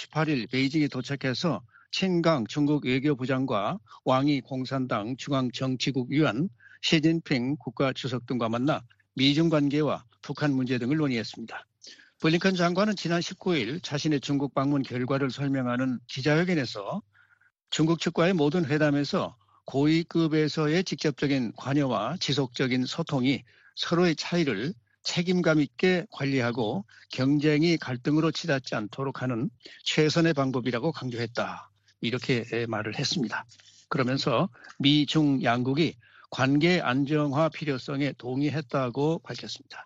18일 베이징에 도착해서 친강 중국 외교부장과 왕이 공산당 중앙정치국 위원 시진핑 국가주석 등과 만나 미중 관계와 북한 문제 등을 논의했습니다. 블링컨 장관은 지난 19일 자신의 중국 방문 결과를 설명하는 기자회견에서 중국 측과의 모든 회담에서 고위급에서의 직접적인 관여와 지속적인 소통이 서로의 차이를 책임감 있게 관리하고 경쟁이 갈등으로 치닫지 않도록 하는 최선의 방법이라고 강조했다. 이렇게 말을 했습니다. 그러면서 미중 양국이 관계 안정화 필요성에 동의했다고 밝혔습니다.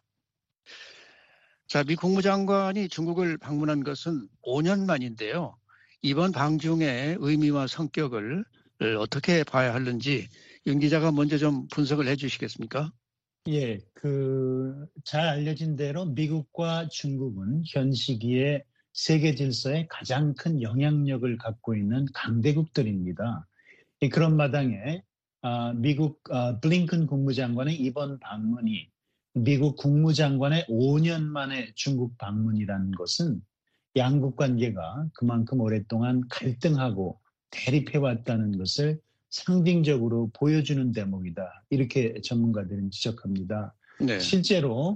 자, 미 국무장관이 중국을 방문한 것은 5년 만인데요. 이번 방중의 의미와 성격을 어떻게 봐야 하는지 윤 기자가 먼저 좀 분석을 해 주시겠습니까? 예, 잘 알려진 대로 미국과 중국은 현 시기에 세계 질서에 가장 큰 영향력을 갖고 있는 강대국들입니다. 그런 마당에 미국 블링컨 국무장관의 이번 방문이 미국 국무장관의 5년 만에 중국 방문이라는 것은 양국 관계가 그만큼 오랫동안 갈등하고 대립해왔다는 것을 상징적으로 보여주는 대목이다. 이렇게 전문가들은 지적합니다. 네. 실제로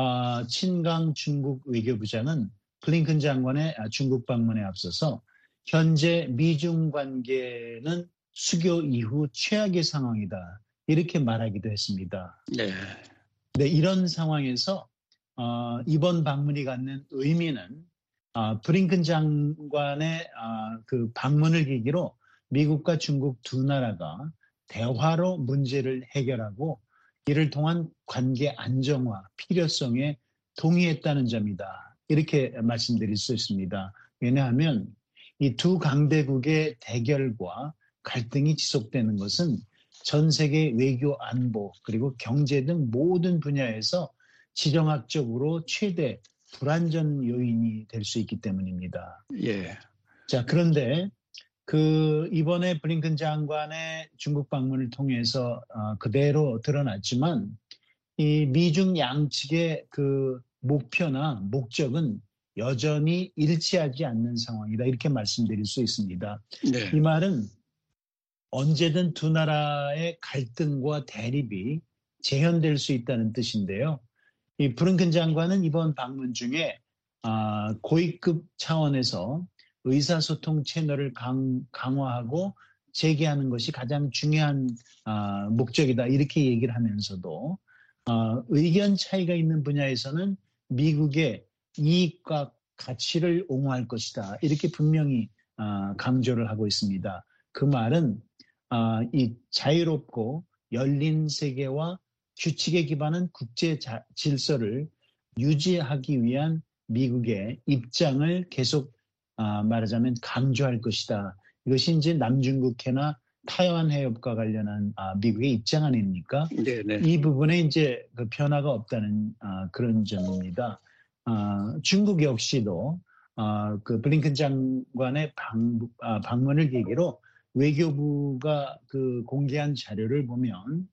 친강 중국 외교부장은 블링컨 장관의 중국 방문에 앞서서 현재 미중 관계는 수교 이후 최악의 상황이다. 이렇게 말하기도 했습니다. 네. 네, 이런 상황에서 이번 방문이 갖는 의미는 블링컨 장관의 그 방문을 계기로 미국과 중국 두 나라가 대화로 문제를 해결하고 이를 통한 관계 안정화 필요성에 동의했다는 점이다. 이렇게 말씀드릴 수 있습니다. 왜냐하면 이 두 강대국의 대결과 갈등이 지속되는 것은 전 세계 외교 안보 그리고 경제 등 모든 분야에서 지정학적으로 최대 불안전 요인이 될 수 있기 때문입니다. 예. 자, 그런데 이번에 블링컨 장관의 중국 방문을 통해서 그대로 드러났지만 이 미중 양측의 그 목표나 목적은 여전히 일치하지 않는 상황이다. 이렇게 말씀드릴 수 있습니다. 네. 이 말은 언제든 두 나라의 갈등과 대립이 재현될 수 있다는 뜻인데요. 이 블링컨 장관은 이번 방문 중에 고위급 차원에서 의사소통 채널을 강화하고 재개하는 것이 가장 중요한 목적이다. 이렇게 얘기를 하면서도 의견 차이가 있는 분야에서는 미국의 이익과 가치를 옹호할 것이다. 이렇게 분명히 강조를 하고 있습니다. 그 말은 이 자유롭고 열린 세계와 규칙에 기반한 국제 질서를 유지하기 위한 미국의 입장을 계속 말하자면 강조할 것이다. 이것이 이제 남중국해나 타이완 해협과 관련한 미국의 입장 아닙니까? 네네. 이 부분에 이제 그 변화가 없다는 그런 점입니다. 중국 역시도 그 블링컨 장관의 방문을 계기로 외교부가 그 공개한 자료를 보면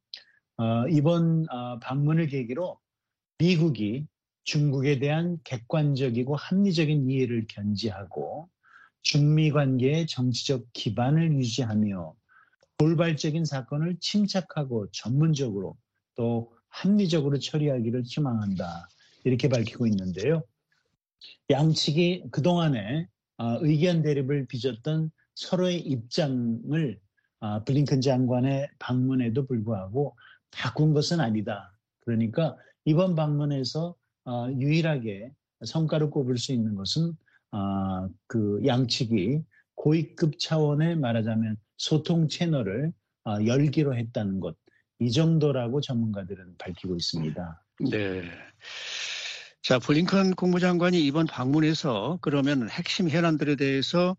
이번 방문을 계기로 미국이 중국에 대한 객관적이고 합리적인 이해를 견지하고 중미 관계의 정치적 기반을 유지하며 돌발적인 사건을 침착하고 전문적으로 또 합리적으로 처리하기를 희망한다. 이렇게 밝히고 있는데요. 양측이 그동안에 의견 대립을 빚었던 서로의 입장을 블링컨 장관의 방문에도 불구하고 바꾼 것은 아니다. 그러니까 이번 방문에서 유일하게 성과를 꼽을 수 있는 것은 그 양측이 고위급 차원의 말하자면 소통 채널을 열기로 했다는 것. 이 정도라고 전문가들은 밝히고 있습니다. 네. 자, 블링컨 국무장관이 이번 방문에서 그러면 핵심 현안들에 대해서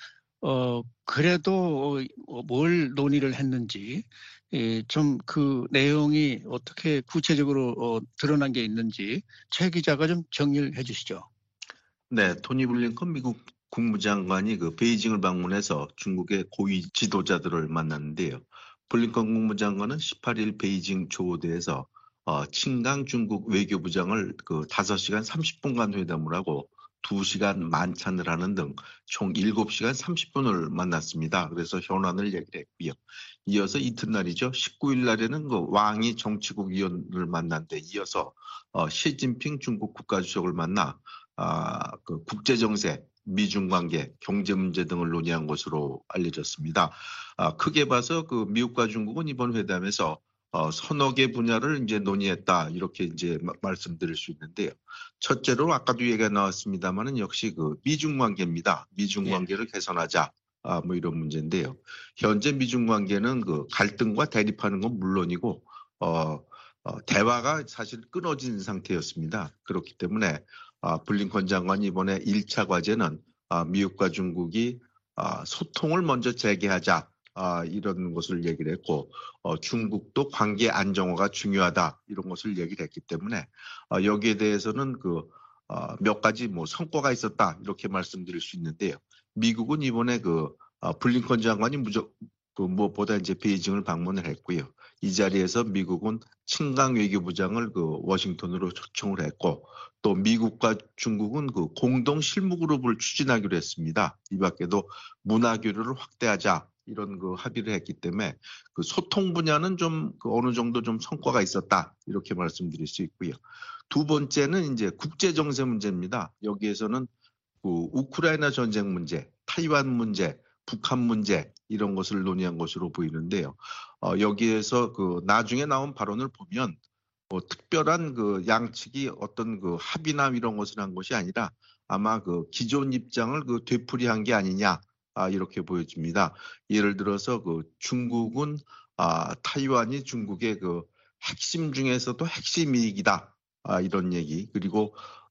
그래도 뭘 논의를 했는지 좀 그 내용이 어떻게 구체적으로 드러난 게 있는지 최 기자가 좀 정리를 해주시죠. 네, 토니 블링컨 미국 국무장관이 그 베이징을 방문해서 중국의 고위 지도자들을 만났는데요. 블링컨 국무장관은 18일 베이징 조우대에서 친강 중국 외교부장을 그 5시간 30분간 회담을 하고 2시간 만찬을 하는 등 총 7시간 30분을 만났습니다. 그래서 현안을 얘기를 했고요. 이어서 이튿날이죠. 19일 날에는 그 왕이 정치국 위원을 만난데 이어서 시진핑 중국 국가주석을 만나 그 국제정세, 미중 관계, 경제 문제 등을 논의한 것으로 알려졌습니다. 크게 봐서 그 미국과 중국은 이번 회담에서 서너 개 분야를 이제 논의했다 이렇게 이제 말씀드릴 수 있는데요. 첫째로 아까도 얘기가 나왔습니다만은 역시 그 미중 관계입니다. 미중 관계를 개선하자. 뭐 이런 문제인데요. 현재 미중 관계는 그 갈등과 대립하는 건 물론이고 대화가 사실 끊어진 상태였습니다. 그렇기 때문에 블링컨 장관이 이번에 1차 과제는 미국과 중국이 소통을 먼저 재개하자. 이런 것을 얘기를 했고 중국도 관계 안정화가 중요하다 이런 것을 얘기를 했기 때문에 여기에 대해서는 그 몇 가지 뭐 성과가 있었다 이렇게 말씀드릴 수 있는데요. 미국은 이번에 그 블링컨 장관이 무엇보다 이제 베이징을 방문을 했고요. 이 자리에서 미국은 친강 외교부장을 그 워싱턴으로 초청을 했고 또 미국과 중국은 그 공동 실무 그룹을 추진하기로 했습니다. 이 밖에도 문화 교류를 확대하자. 이런 그 합의를 했기 때문에 그 소통 분야는 좀 그 어느 정도 좀 성과가 있었다 이렇게 말씀드릴 수 있고요. 두 번째는 이제 국제 정세 문제입니다. 여기에서는 그 우크라이나 전쟁 문제, 타이완 문제, 북한 문제 이런 것을 논의한 것으로 보이는데요. 여기에서 그 나중에 나온 발언을 보면 뭐 특별한 그 양측이 어떤 그 합의나 이런 것을 한 것이 아니라 아마 그 기존 입장을 그 되풀이한 게 아니냐. 이렇게 보여집니다. 예를 들어서 그 중국은 타이완이 중국의 그 핵심 중에서도 핵심 이익이다. 이런 얘기. 그리고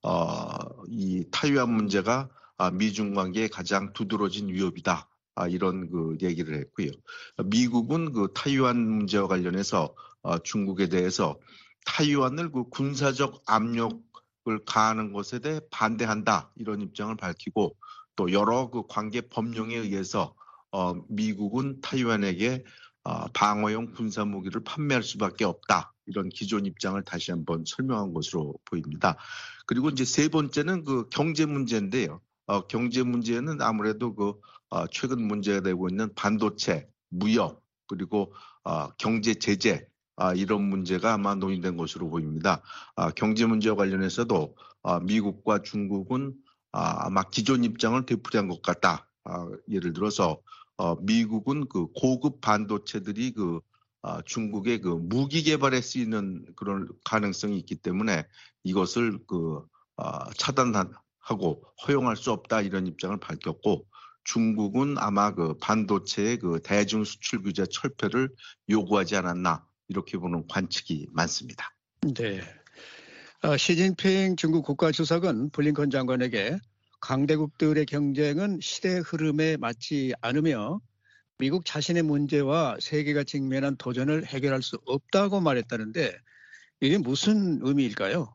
이 타이완 문제가 미중 관계에 가장 두드러진 위협이다. 이런 그 얘기를 했고요. 미국은 그 타이완 문제와 관련해서 중국에 대해서 타이완을 그 군사적 압력을 가하는 것에 대해 반대한다. 이런 입장을 밝히고 또 여러 그 관계 법령에 의해서 미국은 타이완에게 방어용 군사 무기를 판매할 수밖에 없다. 이런 기존 입장을 다시 한번 설명한 것으로 보입니다. 그리고 이제 세 번째는 그 경제 문제인데요. 경제 문제는 아무래도 그 최근 문제가 되고 있는 반도체, 무역 그리고 경제 제재 이런 문제가 아마 논의된 것으로 보입니다. 경제 문제와 관련해서도 미국과 중국은 아마 기존 입장을 되풀이한 것 같다. 예를 들어서 미국은 그 고급 반도체들이 그 중국의 그 무기 개발에 쓰이는 그런 가능성이 있기 때문에 이것을 그 차단하고 허용할 수 없다 이런 입장을 밝혔고 중국은 아마 그 반도체의 그 대중 수출 규제 철폐를 요구하지 않았나 이렇게 보는 관측이 많습니다. 네. 시진핑 중국 국가주석은 블링컨 장관에게 강대국들의 경쟁은 시대 흐름에 맞지 않으며 미국 자신의 문제와 세계가 직면한 도전을 해결할 수 없다고 말했다는데 이게 무슨 의미일까요?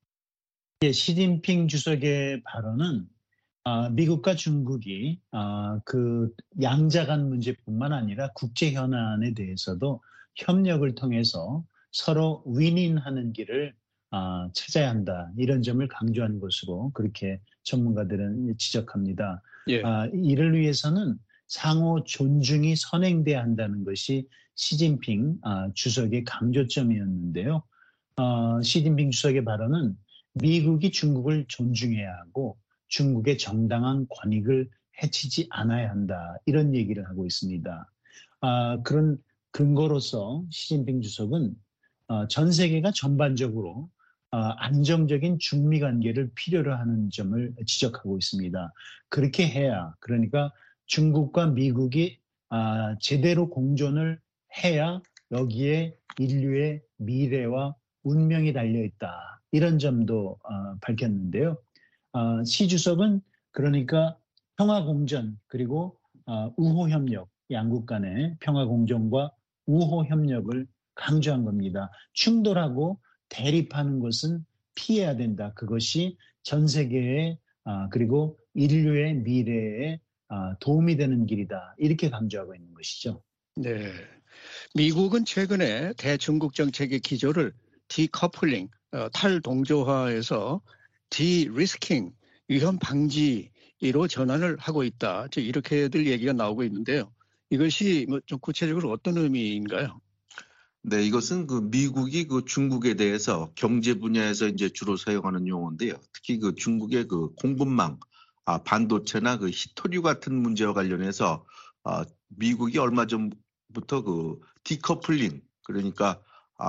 시진핑 주석의 발언은 미국과 중국이 그 양자 간 문제뿐만 아니라 국제 현안에 대해서도 협력을 통해서 서로 윈윈하는 길을 찾아야 한다. 이런 점을 강조하는 것으로 그렇게 전문가들은 지적합니다. 예. 이를 위해서는 상호 존중이 선행돼야 한다는 것이 시진핑 주석의 강조점이었는데요. 시진핑 주석의 발언은 미국이 중국을 존중해야 하고 중국의 정당한 권익을 해치지 않아야 한다. 이런 얘기를 하고 있습니다. 그런 근거로서 시진핑 주석은 전 세계가 전반적으로 안정적인 중미 관계를 필요로 하는 점을 지적하고 있습니다. 그렇게 해야 그러니까 중국과 미국이 제대로 공존을 해야 여기에 인류의 미래와 운명이 달려있다. 이런 점도 밝혔는데요. 시 주석은 그러니까 평화공전 그리고 우호협력, 양국 간의 평화공존과 우호협력을 강조한 겁니다. 충돌하고 대립하는 것은 피해야 된다. 그것이 전 세계의 그리고 인류의 미래에 도움이 되는 길이다. 이렇게 강조하고 있는 것이죠. 네. 미국은 최근에 대중국 정책의 기조를 디커플링, 탈동조화에서 디리스킹, 위험 방지로 전환을 하고 있다. 이렇게들 얘기가 나오고 있는데요. 이것이 뭐 좀 구체적으로 어떤 의미인가요? 네, 이것은 그 미국이 그 중국에 대해서 경제 분야에서 이제 주로 사용하는 용어인데요. 특히 그 중국의 그 공급망, 반도체나 그 히토류 같은 문제와 관련해서 미국이 얼마 전부터 그 디커플링, 그러니까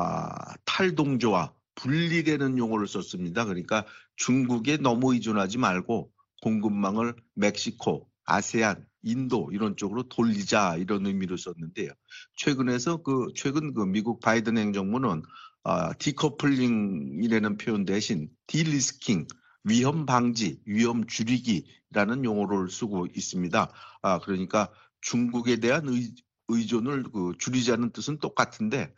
탈동조와 분리되는 용어를 썼습니다. 그러니까 중국에 너무 의존하지 말고 공급망을 멕시코, 아세안, 인도 이런 쪽으로 돌리자 이런 의미로 썼는데요. 최근 그 미국 바이든 행정부는 디커플링이라는 표현 대신 디리스킹, 위험 방지, 위험 줄이기라는 용어를 쓰고 있습니다. 그러니까 중국에 대한 의존을 줄이자는 뜻은 똑같은데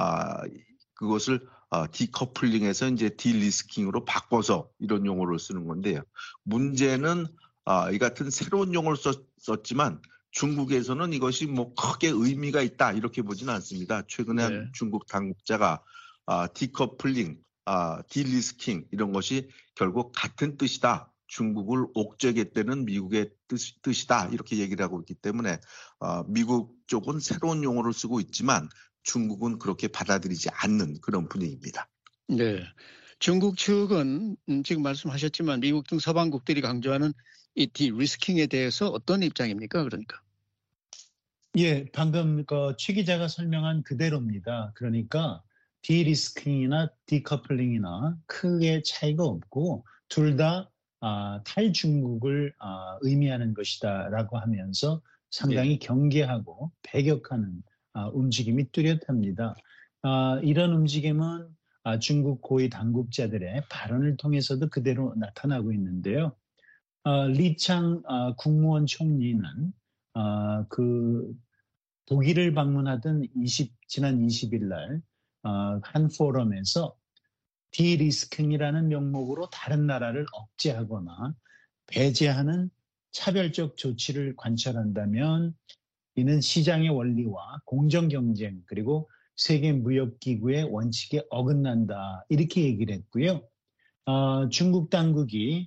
그것을 디커플링에서 이제 디리스킹으로 바꿔서 이런 용어를 쓰는 건데요. 문제는 이 같은 새로운 용어를 썼지만 중국에서는 이것이 뭐 크게 의미가 있다 이렇게 보지는 않습니다. 최근에 한 중국 당국자가 디커플링, 디리스킹 이런 것이 결국 같은 뜻이다. 중국을 옥죄겠다는 미국의 뜻이다 이렇게 얘기를 하고 있기 때문에 미국 쪽은 새로운 용어를 쓰고 있지만 중국은 그렇게 받아들이지 않는 그런 분위기입니다. 네. 중국 측은 지금 말씀하셨지만 미국 등 서방국들이 강조하는 이 디리스킹에 대해서 어떤 입장입니까? 그러니까. 예, 방금 최 기자가 설명한 그대로입니다. 그러니까 디리스킹이나 디커플링이나 크게 차이가 없고 둘 다 탈중국을 의미하는 것이다라고 하면서 상당히 경계하고 배격하는 움직임이 뚜렷합니다. 이런 움직임은 중국 고위 당국자들의 발언을 통해서도 그대로 나타나고 있는데요. 리창 국무원 총리는 독일을 방문하던 지난 20일 날 한 포럼에서 디리스킹이라는 명목으로 다른 나라를 억제하거나 배제하는 차별적 조치를 관철한다면 이는 시장의 원리와 공정 경쟁 그리고 세계 무역기구의 원칙에 어긋난다 이렇게 얘기를 했고요. 중국 당국이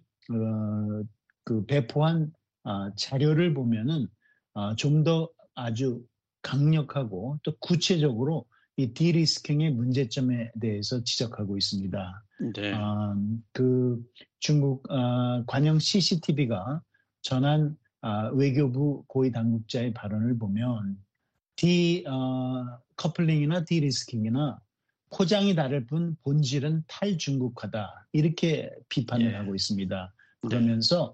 배포한 자료를 보면은 좀 더 아주 강력하고 또 구체적으로 이 디리스킹의 문제점에 대해서 지적하고 있습니다. 네. 중국 관영 CCTV가 전한 외교부 고위 당국자의 발언을 보면 커플링이나 디리스킹이나 포장이 다를 뿐 본질은 탈중국화다 이렇게 비판을 하고 있습니다. 그러면서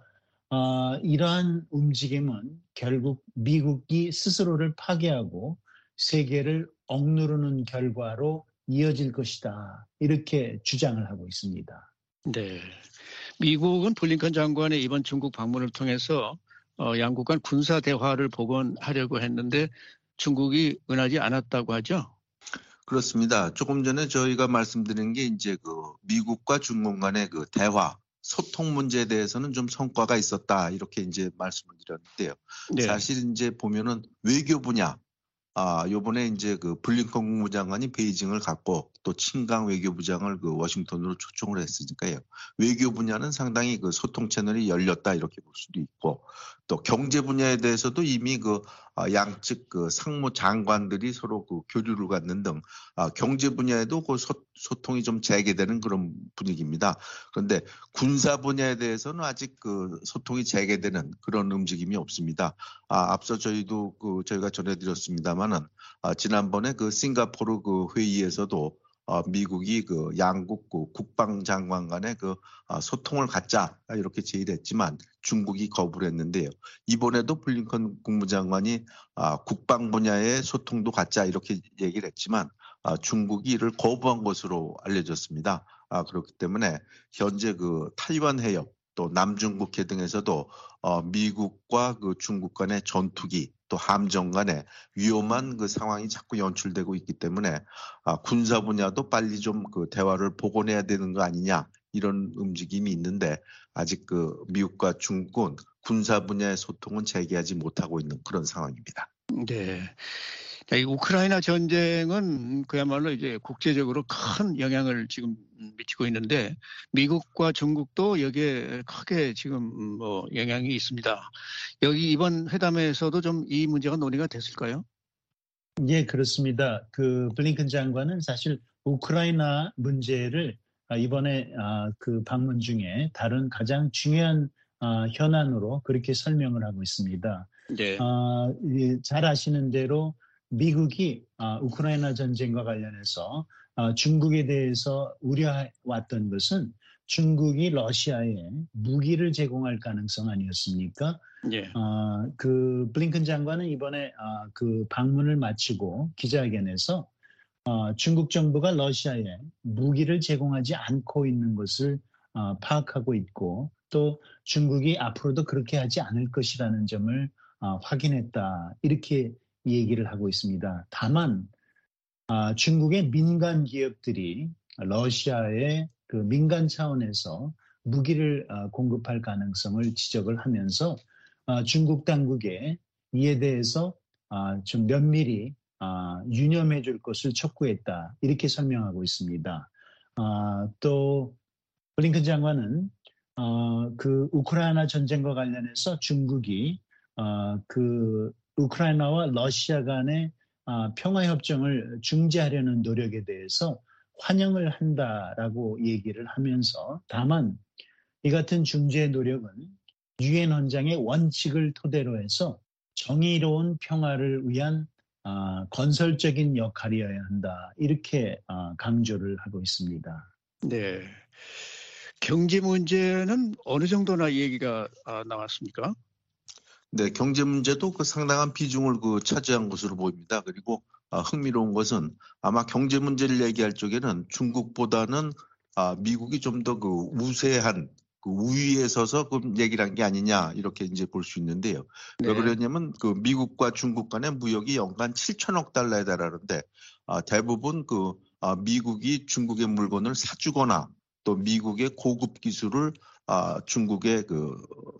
이러한 움직임은 결국 미국이 스스로를 파괴하고 세계를 억누르는 결과로 이어질 것이다 이렇게 주장을 하고 있습니다. 네, 미국은 블링컨 장관의 이번 중국 방문을 통해서 양국 간 군사 대화를 복원하려고 했는데 중국이 응하지 않았다고 하죠? 그렇습니다. 조금 전에 저희가 말씀드린 게 이제 미국과 중국 간의 대화, 소통 문제에 대해서는 좀 성과가 있었다 이렇게 이제 말씀을 드렸는데요. 네. 사실 이제 보면은 외교 분야 요번에 이제 블링컨 국무장관이 베이징을 갔고 또 친강 외교부장을 워싱턴으로 초청을 했으니까요. 외교 분야는 상당히 소통 채널이 열렸다 이렇게 볼 수도 있고 또 경제 분야에 대해서도 이미 양측 상무 장관들이 서로 교류를 갖는 등 경제 분야에도 소통이 좀 재개되는 그런 분위기입니다. 그런데 군사 분야에 대해서는 아직 소통이 재개되는 그런 움직임이 없습니다. 앞서 저희가 전해드렸습니다만은 지난번에 싱가포르 회의에서도 미국이 양국 국방장관 간의 소통을 갖자 이렇게 제의했지만 중국이 거부를 했는데요. 이번에도 블링컨 국무장관이 국방 분야의 소통도 갖자 이렇게 얘기를 했지만 중국이 이를 거부한 것으로 알려졌습니다. 그렇기 때문에 현재 타이완 해협 또 남중국해 등에서도 미국과 중국 간의 전투기 또 함정 간의 위험한 상황이 자꾸 연출되고 있기 때문에 군사 분야도 빨리 좀 대화를 복원해야 되는 거 아니냐 이런 움직임이 있는데 아직 미국과 중국은 군사 분야의 소통은 재개하지 못하고 있는 그런 상황입니다. 네. 이 우크라이나 전쟁은 그야말로 이제 국제적으로 큰 영향을 지금 미치고 있는데 미국과 중국도 여기에 크게 지금 뭐 영향이 있습니다. 여기 이번 회담에서도 좀 이 문제가 논의가 됐을까요? 예, 그렇습니다. 그 블링컨 장관은 사실 우크라이나 문제를 이번에 그 방문 중에 다른 가장 중요한 현안으로 그렇게 설명을 하고 있습니다. 네. 잘 아시는 대로 미국이 우크라이나 전쟁과 관련해서 중국에 대해서 우려해왔던 것은 중국이 러시아에 무기를 제공할 가능성 아니었습니까? 예. 그 블링컨 장관은 이번에 그 방문을 마치고 기자회견에서 중국 정부가 러시아에 무기를 제공하지 않고 있는 것을 파악하고 있고 또 중국이 앞으로도 그렇게 하지 않을 것이라는 점을 확인했다. 이렇게 얘기를 하고 있습니다. 다만 중국의 민간 기업들이 러시아에 그 민간 차원에서 무기를 공급할 가능성을 지적을 하면서 중국 당국에 이에 대해서 좀 면밀히 유념해 줄 것을 촉구했다. 이렇게 설명하고 있습니다. 또 블링컨 장관은 그 우크라이나 전쟁과 관련해서 중국이 그 우크라이나와 러시아 간의 평화협정을 중재하려는 노력에 대해서 환영을 한다라고 얘기를 하면서 다만 이 같은 중재 노력은 유엔 헌장의 원칙을 토대로 해서 정의로운 평화를 위한 건설적인 역할이어야 한다. 이렇게 강조를 하고 있습니다. 네. 경제 문제는 어느 정도나 얘기가 나왔습니까? 네, 경제 문제도 그 상당한 비중을 차지한 것으로 보입니다. 그리고 흥미로운 것은 아마 경제 문제를 얘기할 적에는 중국보다는 미국이 좀 더 그 우세한 그 우위에 서서 그 얘기를 한 게 아니냐 이렇게 이제 볼 수 있는데요. 네. 왜 그러냐면 그 미국과 중국 간의 무역이 연간 7천억 달러에 달하는데 대부분 그 미국이 중국의 물건을 사주거나 또 미국의 고급 기술을 중국에 그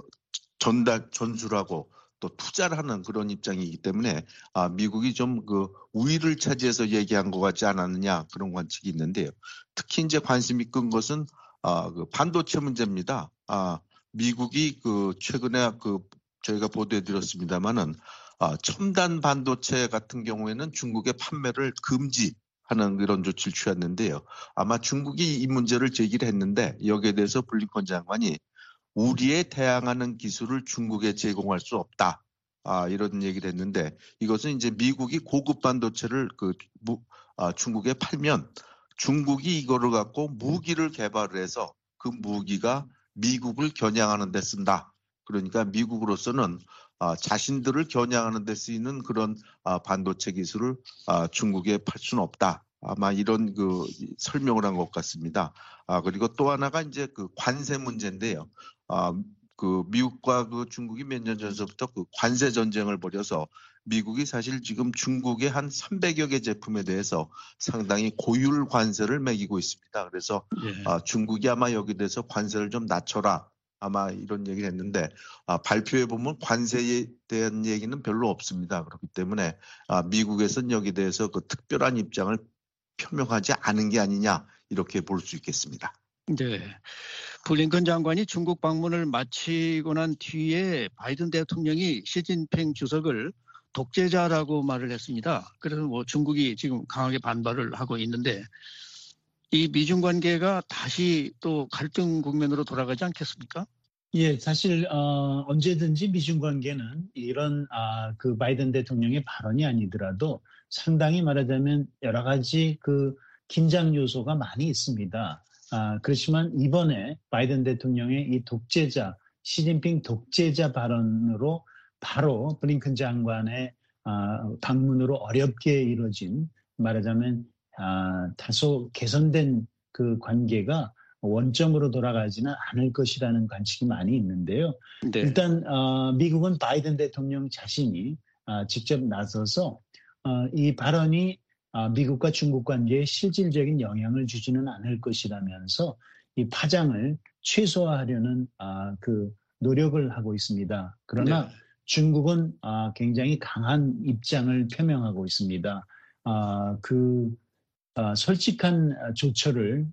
전술하고 또 투자를 하는 그런 입장이기 때문에 미국이 좀 그 우위를 차지해서 얘기한 것 같지 않았느냐 그런 관측이 있는데요. 특히 이제 관심이 끈 것은 그 반도체 문제입니다. 미국이 그 최근에 그 저희가 보도해드렸습니다만은 첨단 반도체 같은 경우에는 중국의 판매를 금지하는 이런 조치를 취했는데요. 아마 중국이 이 문제를 제기를 했는데 여기에 대해서 블링컨 장관이 우리에 대항하는 기술을 중국에 제공할 수 없다. 이런 얘기를 했는데 이것은 이제 미국이 고급 반도체를 중국에 팔면 중국이 이거를 갖고 무기를 개발을 해서 그 무기가 미국을 겨냥하는 데 쓴다. 그러니까 미국으로서는 자신들을 겨냥하는 데 쓰이는 그런 반도체 기술을 중국에 팔 수는 없다. 아마 이런 그 설명을 한 것 같습니다. 그리고 또 하나가 이제 그 관세 문제인데요. 그 미국과 그 중국이 몇 년 전서부터 그 관세 전쟁을 벌여서 미국이 사실 지금 중국의 한 300여 개 제품에 대해서 상당히 고율 관세를 매기고 있습니다. 그래서 중국이 아마 여기에 대해서 관세를 좀 낮춰라. 아마 이런 얘기를 했는데 발표에 보면 관세에 대한 얘기는 별로 없습니다. 그렇기 때문에 미국에서는 여기에 대해서 그 특별한 입장을 표명하지 않은 게 아니냐 이렇게 볼 수 있겠습니다. 네. 블링컨 장관이 중국 방문을 마치고 난 뒤에 바이든 대통령이 시진핑 주석을 독재자라고 말을 했습니다. 그래서 뭐 중국이 지금 강하게 반발을 하고 있는데 이 미중 관계가 다시 또 갈등 국면으로 돌아가지 않겠습니까? 예, 사실 언제든지 미중 관계는 이런 그 바이든 대통령의 발언이 아니더라도 상당히 말하자면 여러 가지 그 긴장 요소가 많이 있습니다. 그렇지만 이번에 바이든 대통령의 이 독재자, 시진핑 독재자 발언으로 바로 블링컨 장관의 방문으로 어렵게 이루어진 말하자면 다소 개선된 그 관계가 원점으로 돌아가지는 않을 것이라는 관측이 많이 있는데요. 네. 일단 미국은 바이든 대통령 자신이 직접 나서서 이 발언이 미국과 중국 관계에 실질적인 영향을 주지는 않을 것이라면서 이 파장을 최소화하려는 그 노력을 하고 있습니다. 그러나 중국은 굉장히 강한 입장을 표명하고 있습니다. 솔직한 조처를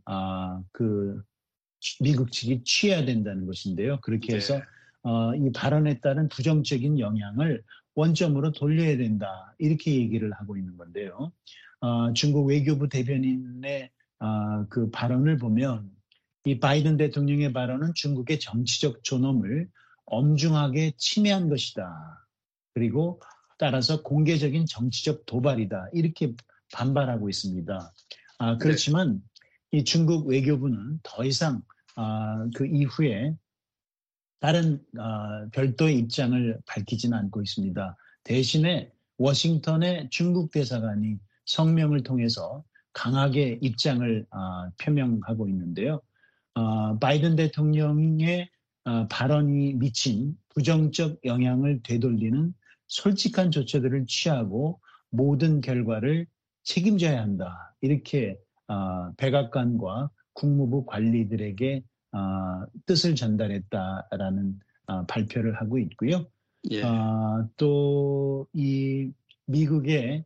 미국 측이 취해야 된다는 것인데요. 그렇게 해서 이 발언에 따른 부정적인 영향을 원점으로 돌려야 된다. 이렇게 얘기를 하고 있는 건데요. 중국 외교부 대변인의 그 발언을 보면 이 바이든 대통령의 발언은 중국의 정치적 존엄을 엄중하게 침해한 것이다. 그리고 따라서 공개적인 정치적 도발이다. 이렇게 반발하고 있습니다. 그렇지만 이 중국 외교부는 더 이상 그 이후에 다른 별도의 입장을 밝히지는 않고 있습니다. 대신에 워싱턴의 중국 대사관이 성명을 통해서 강하게 입장을 표명하고 있는데요. 바이든 대통령의 발언이 미친 부정적 영향을 되돌리는 솔직한 조처들을 취하고 모든 결과를 책임져야 한다. 이렇게 백악관과 국무부 관리들에게 뜻을 전달했다라는 발표를 하고 있고요. 예. 또 이 미국의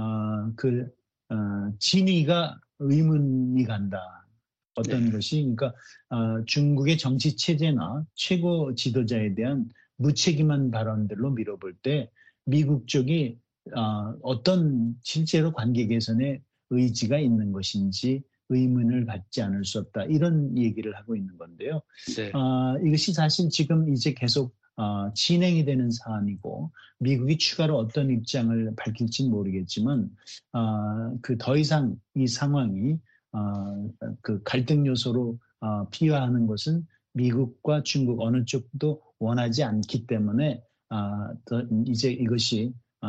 진위가 의문이 간다. 어떤 것이 그러니까 중국의 정치 체제나 최고 지도자에 대한 무책임한 발언들로 미뤄볼 때 미국 쪽이 어떤 실제로 관계 개선의 의지가 있는 것인지 의문을 갖지 않을 수 없다. 이런 얘기를 하고 있는 건데요. 네. 이것이 사실 지금 이제 계속 진행이 되는 사안이고 미국이 추가로 어떤 입장을 밝힐지는 모르겠지만 더 이상 이 상황이 그 갈등 요소로 비화하는 것은 미국과 중국 어느 쪽도 원하지 않기 때문에 이제 이것이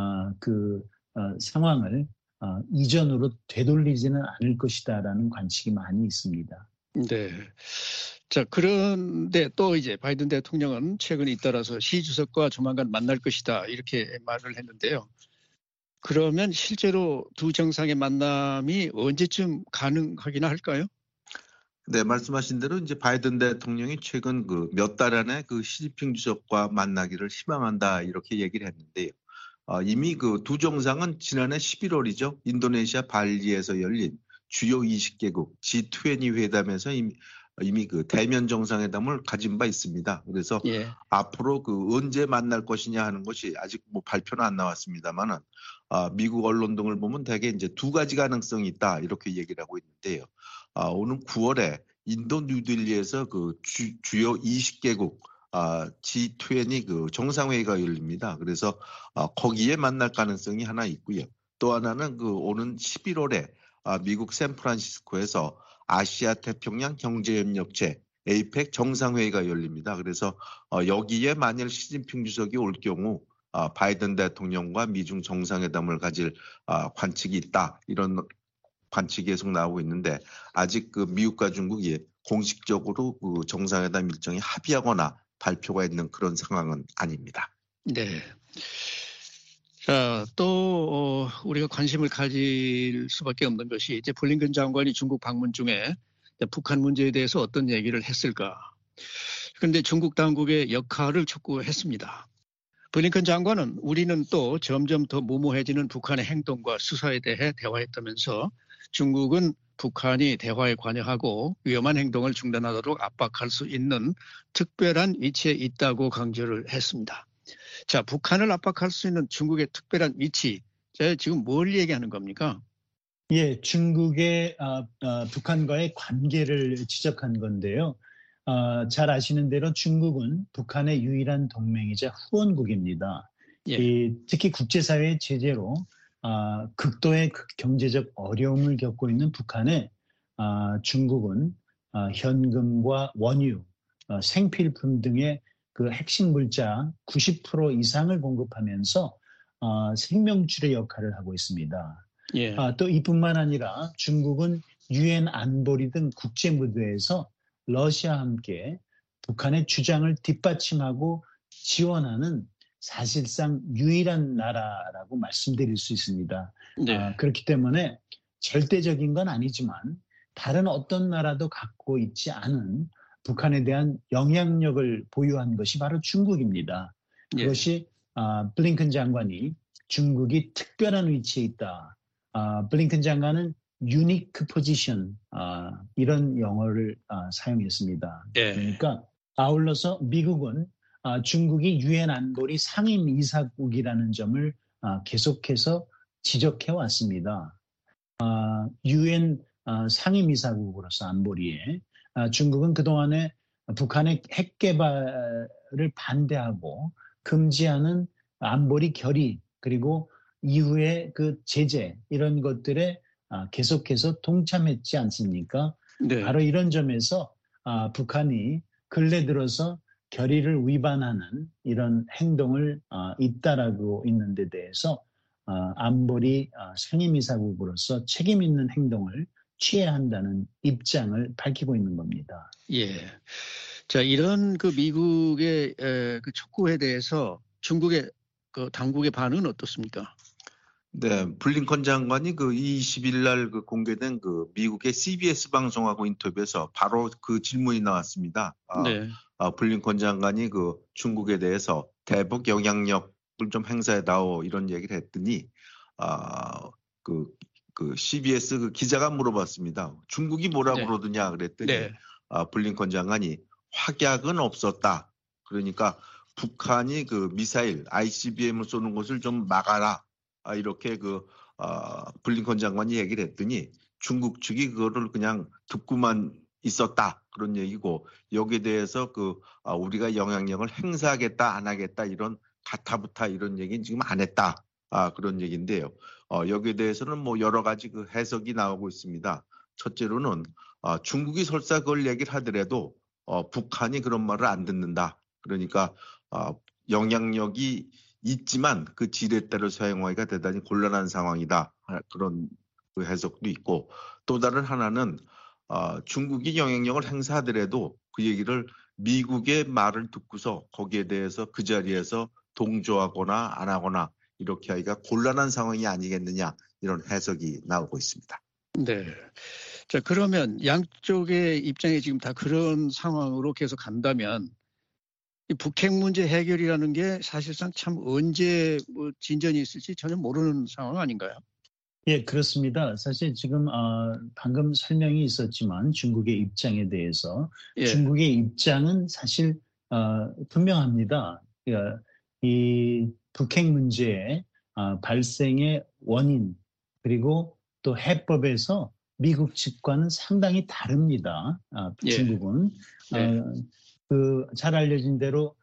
상황을 이전으로 되돌리지는 않을 것이다라는 관측이 많이 있습니다. 네. 자, 그런데 또 이제 바이든 대통령은 최근 잇따라서 시 주석과 조만간 만날 것이다 이렇게 말을 했는데요. 그러면 실제로 두 정상의 만남이 언제쯤 가능하기나 할까요? 네, 말씀하신 대로 이제 바이든 대통령이 최근 몇 달 안에 시진핑 주석과 만나기를 희망한다 이렇게 얘기를 했는데요. 이미 두 정상은 지난해 11월이죠. 인도네시아 발리에서 열린 주요 20개국 G20 회담에서 이미 대면 정상회담을 가진 바 있습니다. 그래서 앞으로 언제 만날 것이냐 하는 것이 아직 발표는 안 나왔습니다만은 미국 언론 등을 보면 대개 이제 두 가지 가능성이 있다 이렇게 얘기를 하고 있는데요. 오는 9월에 인도 뉴델리에서 주요 20개국 G20 정상회의가 열립니다. 그래서 거기에 만날 가능성이 하나 있고요. 또 하나는 오는 11월에 미국 샌프란시스코에서 아시아 태평양 경제협력체 APEC 정상회의가 열립니다. 그래서 여기에 만일 시진핑 주석이 올 경우 바이든 대통령과 미중 정상회담을 가질 관측이 있다. 이런 관측이 계속 나오고 있는데 아직 미국과 중국이 공식적으로 정상회담 일정이 합의하거나 발표가 있는 그런 상황은 아닙니다. 네. 자, 또 우리가 관심을 가질 수밖에 없는 것이 이제 블링컨 장관이 중국 방문 중에 북한 문제에 대해서 어떤 얘기를 했을까? 그런데 중국 당국의 역할을 촉구했습니다. 블링컨 장관은 우리는 또 점점 더 무모해지는 북한의 행동과 수사에 대해 대화했다면서 중국은 북한이 대화에 관여하고 위험한 행동을 중단하도록 압박할 수 있는 특별한 위치에 있다고 강조를 했습니다. 자, 북한을 압박할 수 있는 중국의 특별한 위치, 지금 뭘 얘기하는 겁니까? 예, 중국의 북한과의 관계를 지적한 건데요. 잘 아시는 대로 중국은 북한의 유일한 동맹이자 후원국입니다. 특히 국제사회의 제재로 극도의 경제적 어려움을 겪고 있는 북한에 중국은 현금과 원유, 생필품 등의 핵심 물자 90% 이상을 공급하면서 생명줄의 역할을 하고 있습니다. 또 이뿐만 아니라 중국은 UN 안보리 등 국제 무대에서 러시아와 함께 북한의 주장을 뒷받침하고 지원하는 사실상 유일한 나라라고 말씀드릴 수 있습니다. 그렇기 때문에 절대적인 건 아니지만 다른 어떤 나라도 갖고 있지 않은 북한에 대한 영향력을 보유한 것이 바로 중국입니다. 그것이 블링컨 장관이 중국이 특별한 위치에 있다. 블링컨 장관은 unique position 이런 영어를 사용했습니다. 예. 그러니까 아울러서 미국은 중국이 유엔 안보리 상임이사국이라는 점을 계속해서 지적해 왔습니다. 유엔 상임이사국으로서 안보리에 중국은 그동안에 북한의 핵 개발을 반대하고 금지하는 안보리 결의 그리고 이후에 그 제재 이런 것들에 계속해서 동참했지 않습니까? 네. 바로 이런 점에서 북한이 근래 들어서 결의를 위반하는 이런 행동을 잇따르고 있는 데 대해서 안보리 상임이사국으로서 책임 있는 행동을 취해야 한다는 입장을 밝히고 있는 겁니다. 예. 자, 이런 그 미국의 그 촉구에 대해서 중국의 그 당국의 반응은 어떻습니까? 네, 블링컨 장관이 그 20일 날 그 공개된 그 미국의 CBS 방송하고 인터뷰에서 바로 그 질문이 나왔습니다. 네. 블링컨 장관이 그 중국에 대해서 대북 영향력을 좀 행사해다오 이런 얘기를 했더니 그 CBS 그 기자가 물어봤습니다. 중국이 뭐라고 네. 그러더냐 그랬더니 네. 블링컨 장관이 확약은 없었다. 그러니까 북한이 그 미사일 ICBM을 쏘는 것을 좀 막아라. 이렇게 블링컨 장관이 얘기를 했더니 중국 측이 그거를 그냥 듣고만 있었다. 그런 얘기고 여기에 대해서 우리가 영향력을 행사하겠다 안 하겠다 이런 가타부타 이런 얘기는 지금 안 했다. 그런 얘기인데요. 여기에 대해서는 뭐 여러 가지 그 해석이 나오고 있습니다. 첫째로는 중국이 설사 그걸 얘기를 하더라도 북한이 그런 말을 안 듣는다. 그러니까 영향력이 있지만 그 질에 따라 사용하기가 대단히 곤란한 상황이다. 그런 그 해석도 있고 또 다른 하나는 중국이 영향력을 행사하더라도 그 얘기를 미국의 말을 듣고서 거기에 대해서 그 자리에서 동조하거나 안 하거나 이렇게 하기가 곤란한 상황이 아니겠느냐 이런 해석이 나오고 있습니다. 네. 자, 그러면 양쪽의 입장이 지금 다 그런 상황으로 계속 간다면 이 북핵 문제 해결이라는 게 사실상 참 언제 뭐 진전이 있을지 전혀 모르는 상황 아닌가요? 예, 그렇습니다. 사실 지금 방금 설명이 있었지만 중국의 입장에 대해서 예. 중국의 입장은 사실 분명합니다. 그러니까 이 북핵 문제의 발생의 원인 그리고 또 해법에서 미국 측과는 상당히 다릅니다. 예. 중국은 네. 잘 알려진 대로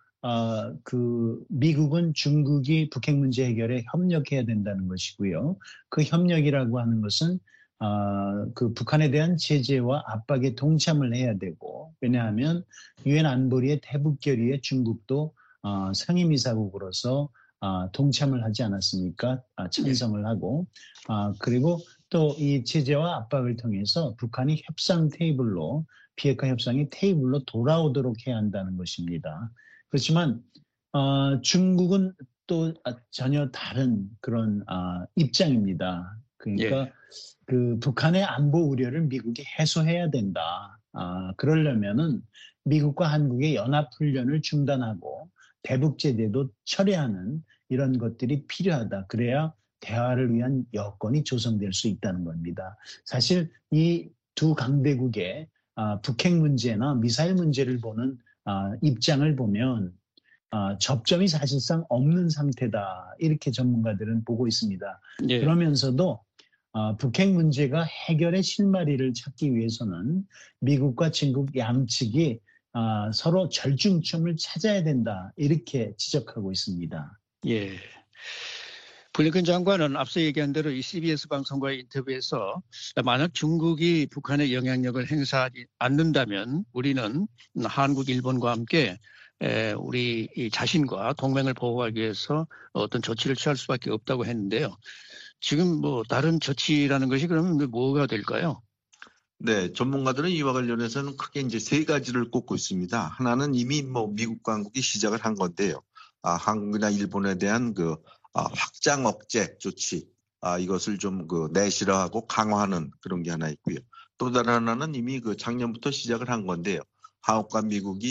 미국은 중국이 북핵 문제 해결에 협력해야 된다는 것이고요. 그 협력이라고 하는 것은 그 북한에 대한 제재와 압박에 동참을 해야 되고 왜냐하면 유엔 안보리의 대북 결의에 중국도 상임이사국으로서 동참을 하지 않았습니까? 찬성을 하고 그리고 또 이 제재와 압박을 통해서 북한이 협상 테이블로 비핵화 협상의 테이블로 돌아오도록 해야 한다는 것입니다. 그렇지만 중국은 또 전혀 다른 그런 입장입니다. 그러니까 예. 그 북한의 안보 우려를 미국이 해소해야 된다. 그러려면은 미국과 한국의 연합훈련을 중단하고 대북 제재도 철회하는 이런 것들이 필요하다. 그래야 대화를 위한 여건이 조성될 수 있다는 겁니다. 사실 이 두 강대국의 북핵 문제나 미사일 문제를 보는 입장을 보면 접점이 사실상 없는 상태다. 이렇게 전문가들은 보고 있습니다. 예. 그러면서도 북핵 문제가 해결의 실마리를 찾기 위해서는 미국과 중국 양측이 서로 절충점을 찾아야 된다. 이렇게 지적하고 있습니다. 예. 블링컨 장관은 앞서 얘기한 대로 이 CBS 방송과의 인터뷰에서 만약 중국이 북한의 영향력을 행사하지 않는다면 우리는 한국, 일본과 함께 우리 자신과 동맹을 보호하기 위해서 어떤 조치를 취할 수밖에 없다고 했는데요. 지금 뭐 다른 조치라는 것이 그러면 뭐가 될까요? 네, 전문가들은 이와 관련해서는 크게 이제 세 가지를 꼽고 있습니다. 하나는 이미 뭐 미국과 한국이 시작을 한 건데요. 한국이나 일본에 대한 확장 억제 조치, 이것을 좀 내실화하고 강화하는 그런 게 하나 있고요. 또 다른 하나는 이미 작년부터 시작을 한 건데요. 한국과 미국이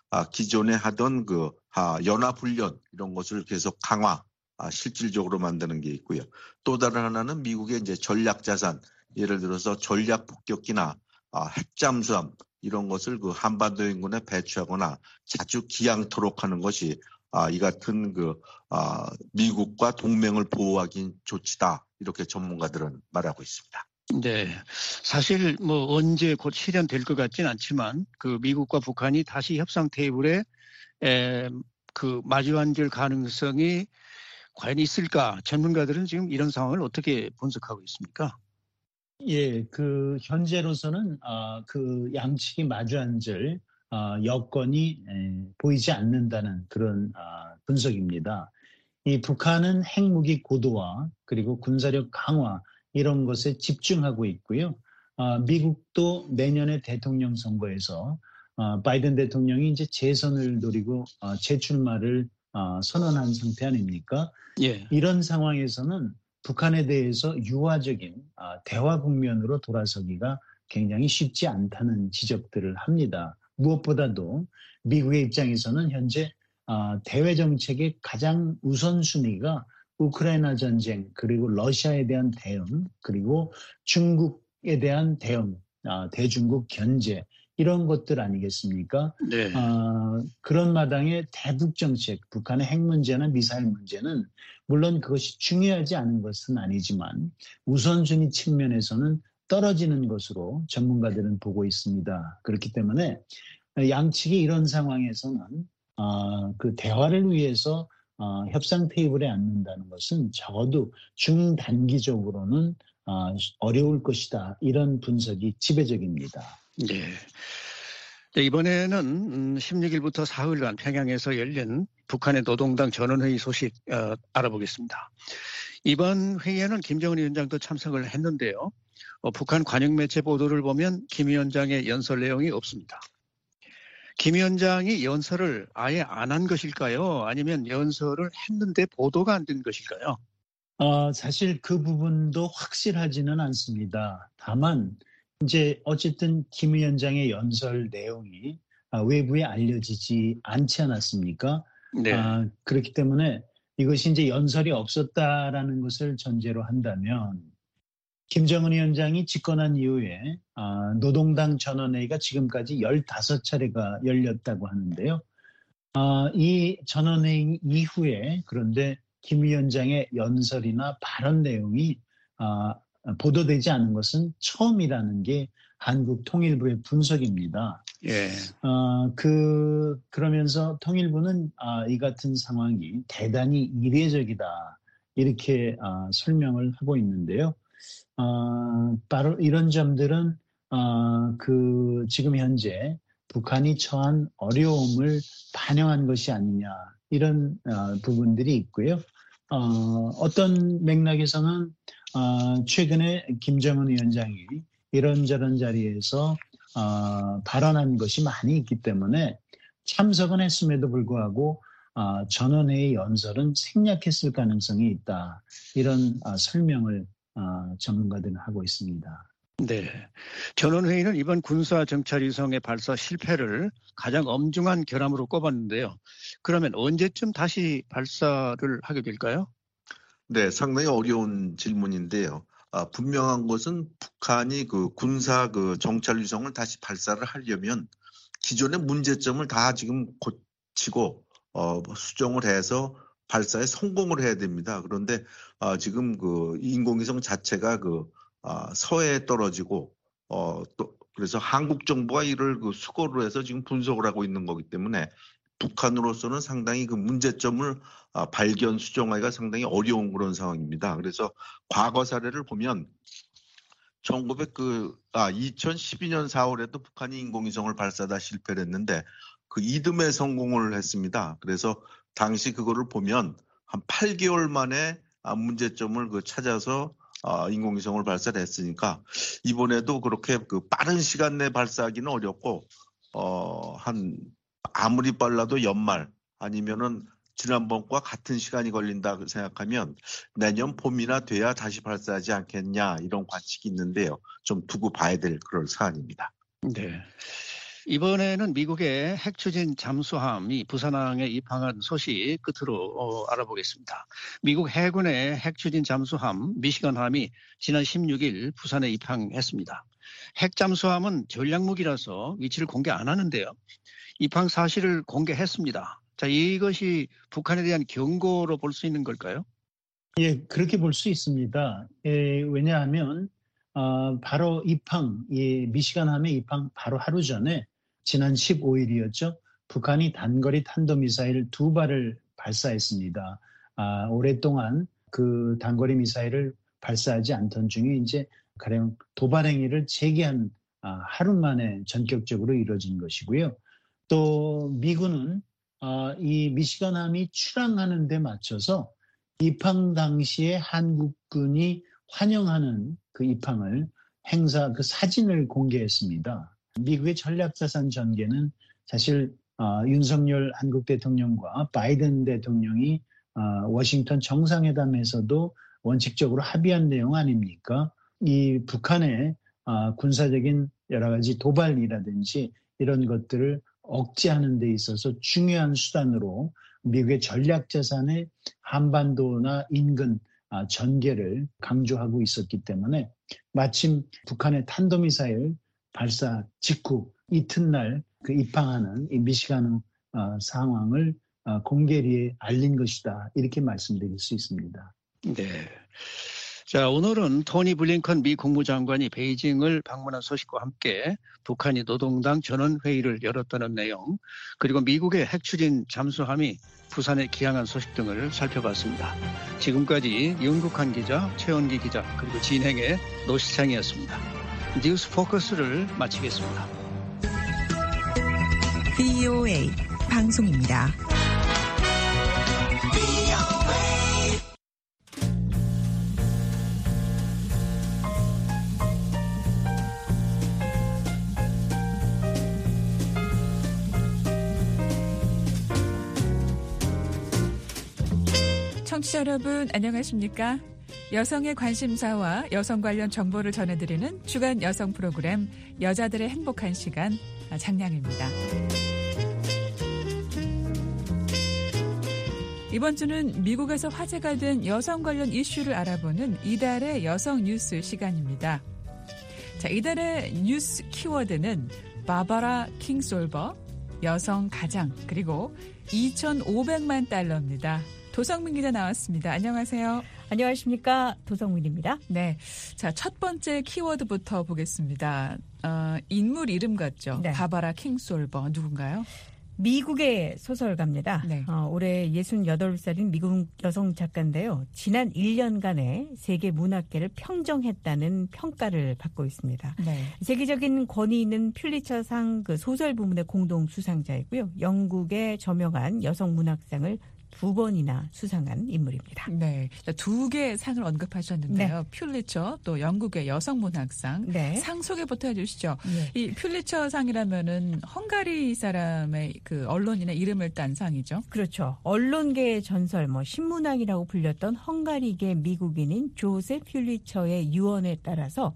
기존에 하던 연합훈련 이런 것을 계속 강화, 실질적으로 만드는 게 있고요. 또 다른 하나는 미국의 이제 전략자산, 예를 들어서 전략폭격기나 핵잠수함 이런 것을 그 한반도 인근에 배치하거나 자주 기양토록 하는 것이 이 같은 미국과 동맹을 보호하기 조치다. 이렇게 전문가들은 말하고 있습니다. 네, 사실 뭐 언제 곧 실현될 것 같진 않지만 그 미국과 북한이 다시 협상 테이블에 마주 앉을 가능성이 과연 있을까? 전문가들은 지금 이런 상황을 어떻게 분석하고 있습니까? 예, 현재로서는 그 양측이 마주 앉을 여건이 보이지 않는다는 그런 분석입니다. 이 북한은 핵무기 고도화 그리고 군사력 강화 이런 것에 집중하고 있고요. 미국도 내년에 대통령 선거에서 바이든 대통령이 이제 재선을 노리고 재출마를 선언한 상태 아닙니까? 예. 이런 상황에서는 북한에 대해서 유화적인 대화 국면으로 돌아서기가 굉장히 쉽지 않다는 지적들을 합니다. 무엇보다도 미국의 입장에서는 현재 대외 정책의 가장 우선순위가 우크라이나 전쟁 그리고 러시아에 대한 대응 그리고 중국에 대한 대응, 대중국 견제 이런 것들 아니겠습니까? 네. 그런 마당에 대북 정책, 북한의 핵 문제나 미사일 문제는 물론 그것이 중요하지 않은 것은 아니지만 우선순위 측면에서는 떨어지는 것으로 전문가들은 보고 있습니다. 그렇기 때문에 양측이 이런 상황에서는 그 대화를 위해서 협상 테이블에 앉는다는 것은 적어도 중단기적으로는 어려울 것이다. 이런 분석이 지배적입니다. 네. 네, 이번에는 16일부터 사흘간 평양에서 열린 북한의 노동당 전원회의 소식 알아보겠습니다. 이번 회의에는 김정은 위원장도 참석을 했는데요. 북한 관영 매체 보도를 보면 김 위원장의 연설 내용이 없습니다. 김 위원장이 연설을 아예 안 한 것일까요? 아니면 연설을 했는데 보도가 안 된 것일까요? 사실 그 부분도 확실하지는 않습니다. 다만 이제 어쨌든 김 위원장의 연설 내용이 외부에 알려지지 않지 않았습니까? 네. 그렇기 때문에 이것이 이제 연설이 없었다라는 것을 전제로 한다면 김정은 위원장이 집권한 이후에 노동당 전원회의가 지금까지 15차례가 열렸다고 하는데요. 이 전원회의 이후에 그런데 김 위원장의 연설이나 발언 내용이 보도되지 않은 것은 처음이라는 게 한국통일부의 분석입니다. 예. 그러면서 통일부는 이 같은 상황이 대단히 이례적이다 이렇게 설명을 하고 있는데요. 바로 이런 점들은 지금 현재 북한이 처한 어려움을 반영한 것이 아니냐 이런 부분들이 있고요. 어떤 맥락에서는 최근에 김정은 위원장이 이런저런 자리에서 발언한 것이 많이 있기 때문에 참석은 했음에도 불구하고 전원회의 연설은 생략했을 가능성이 있다. 이런 설명을 전문가들은 하고 있습니다. 네. 전원회의는 이번 군사정찰위성의 발사 실패를 가장 엄중한 결함으로 꼽았는데요. 그러면 언제쯤 다시 발사를 하게 될까요? 네, 상당히 어려운 질문인데요. 분명한 것은 북한이 군사 정찰위성을 다시 발사를 하려면 기존의 문제점을 다 지금 고치고 수정을 해서 발사에 성공을 해야 됩니다. 그런데 지금 인공위성 자체가 서해에 떨어지고 또 그래서 한국 정부가 이를 수거를 해서 지금 분석을 하고 있는 거기 때문에 북한으로서는 상당히 문제점을 발견 수정하기가 상당히 어려운 그런 상황입니다. 그래서 과거 사례를 보면 2012년 4월에도 북한이 인공위성을 발사다 실패를 했는데 이듬해 성공을 했습니다. 그래서 당시 그거를 보면 한 8개월 만에 문제점을 찾아서 인공위성을 발사를 했으니까 이번에도 그렇게 빠른 시간 내 발사하기는 어렵고 아무리 빨라도 연말 아니면은 지난번과 같은 시간이 걸린다 생각하면 내년 봄이나 돼야 다시 발사하지 않겠냐 이런 관측이 있는데요. 좀 두고 봐야 될 그런 사안입니다. 네. 이번에는 미국의 핵추진 잠수함이 부산항에 입항한 소식 끝으로 알아보겠습니다. 미국 해군의 핵추진 잠수함 미시건함이 지난 16일 부산에 입항했습니다. 핵잠수함은 전략무기라서 위치를 공개 안 하는데요. 입항 사실을 공개했습니다. 자, 이것이 북한에 대한 경고로 볼 수 있는 걸까요? 예, 그렇게 볼 수 있습니다. 왜냐하면 바로 입항, 미시건함의 입항 바로 하루 전에 지난 15일이었죠. 북한이 단거리 탄도미사일 2발을 발사했습니다. 오랫동안 그 단거리 미사일을 발사하지 않던 중에 이제 가령 도발 행위를 재개한 하루 만에 전격적으로 이루어진 것이고요. 또 미군은 이 미시건함이 출항하는 데 맞춰서 입항 당시에 한국군이 환영하는 그 입항을 그 사진을 공개했습니다. 미국의 전략자산 전개는 사실 윤석열 한국 대통령과 바이든 대통령이 워싱턴 정상회담에서도 원칙적으로 합의한 내용 아닙니까? 이 북한의 군사적인 여러 가지 도발이라든지 이런 것들을 억제하는 데 있어서 중요한 수단으로 미국의 전략자산의 한반도나 인근 전개를 강조하고 있었기 때문에 마침 북한의 탄도미사일 발사 직후 이튿날 그 입항하는 이 미시건 상황을 공개리에 알린 것이다. 이렇게 말씀드릴 수 있습니다. 네. 자, 오늘은 토니 블링컨 미 국무장관이 베이징을 방문한 소식과 함께 북한이 노동당 전원회의를 열었다는 내용, 그리고 미국의 핵추진 잠수함이 부산에 기항한 소식 등을 살펴봤습니다. 지금까지 윤국한 기자, 최원기 기자, 그리고 진행의 노시창이었습니다. 뉴스 포커스를 마치겠습니다. VOA 방송입니다. 청취자 여러분 안녕하십니까? 여성의 관심사와 여성 관련 정보를 전해드리는 주간 여성 프로그램 여자들의 행복한 시간 장량입니다. 이번 주는 미국에서 화제가 된 여성 관련 이슈를 알아보는 이달의 여성 뉴스 시간입니다. 자, 이달의 뉴스 키워드는 바바라 킹솔버, 여성 가장, 그리고 2,500만 달러입니다. 도성민 기자 나왔습니다. 안녕하세요. 안녕하십니까. 도성민입니다. 네. 자, 첫 번째 키워드부터 보겠습니다. 인물 이름 같죠? 네. 바바라 킹솔버 누군가요? 미국의 소설가입니다. 네. 올해 68살인 미국 여성 작가인데요. 지난 1년간의 세계 문학계를 평정했다는 평가를 받고 있습니다. 네. 세계적인 권위 있는 퓰리처상 그 소설 부문의 공동 수상자이고요. 영국의 저명한 여성 문학상을 2번이나 수상한 인물입니다. 네, 2개 상을 언급하셨는데요. 네. 퓰리처 또 영국의 여성문학상. 네. 상 소개부터 해주시죠. 네. 이 퓰리처상이라면은 헝가리 사람의 그 언론인의 이름을 딴 상이죠. 그렇죠. 언론계의 전설, 신문왕이라고 불렸던 헝가리계 미국인인 조셉 퓰리처의 유언에 따라서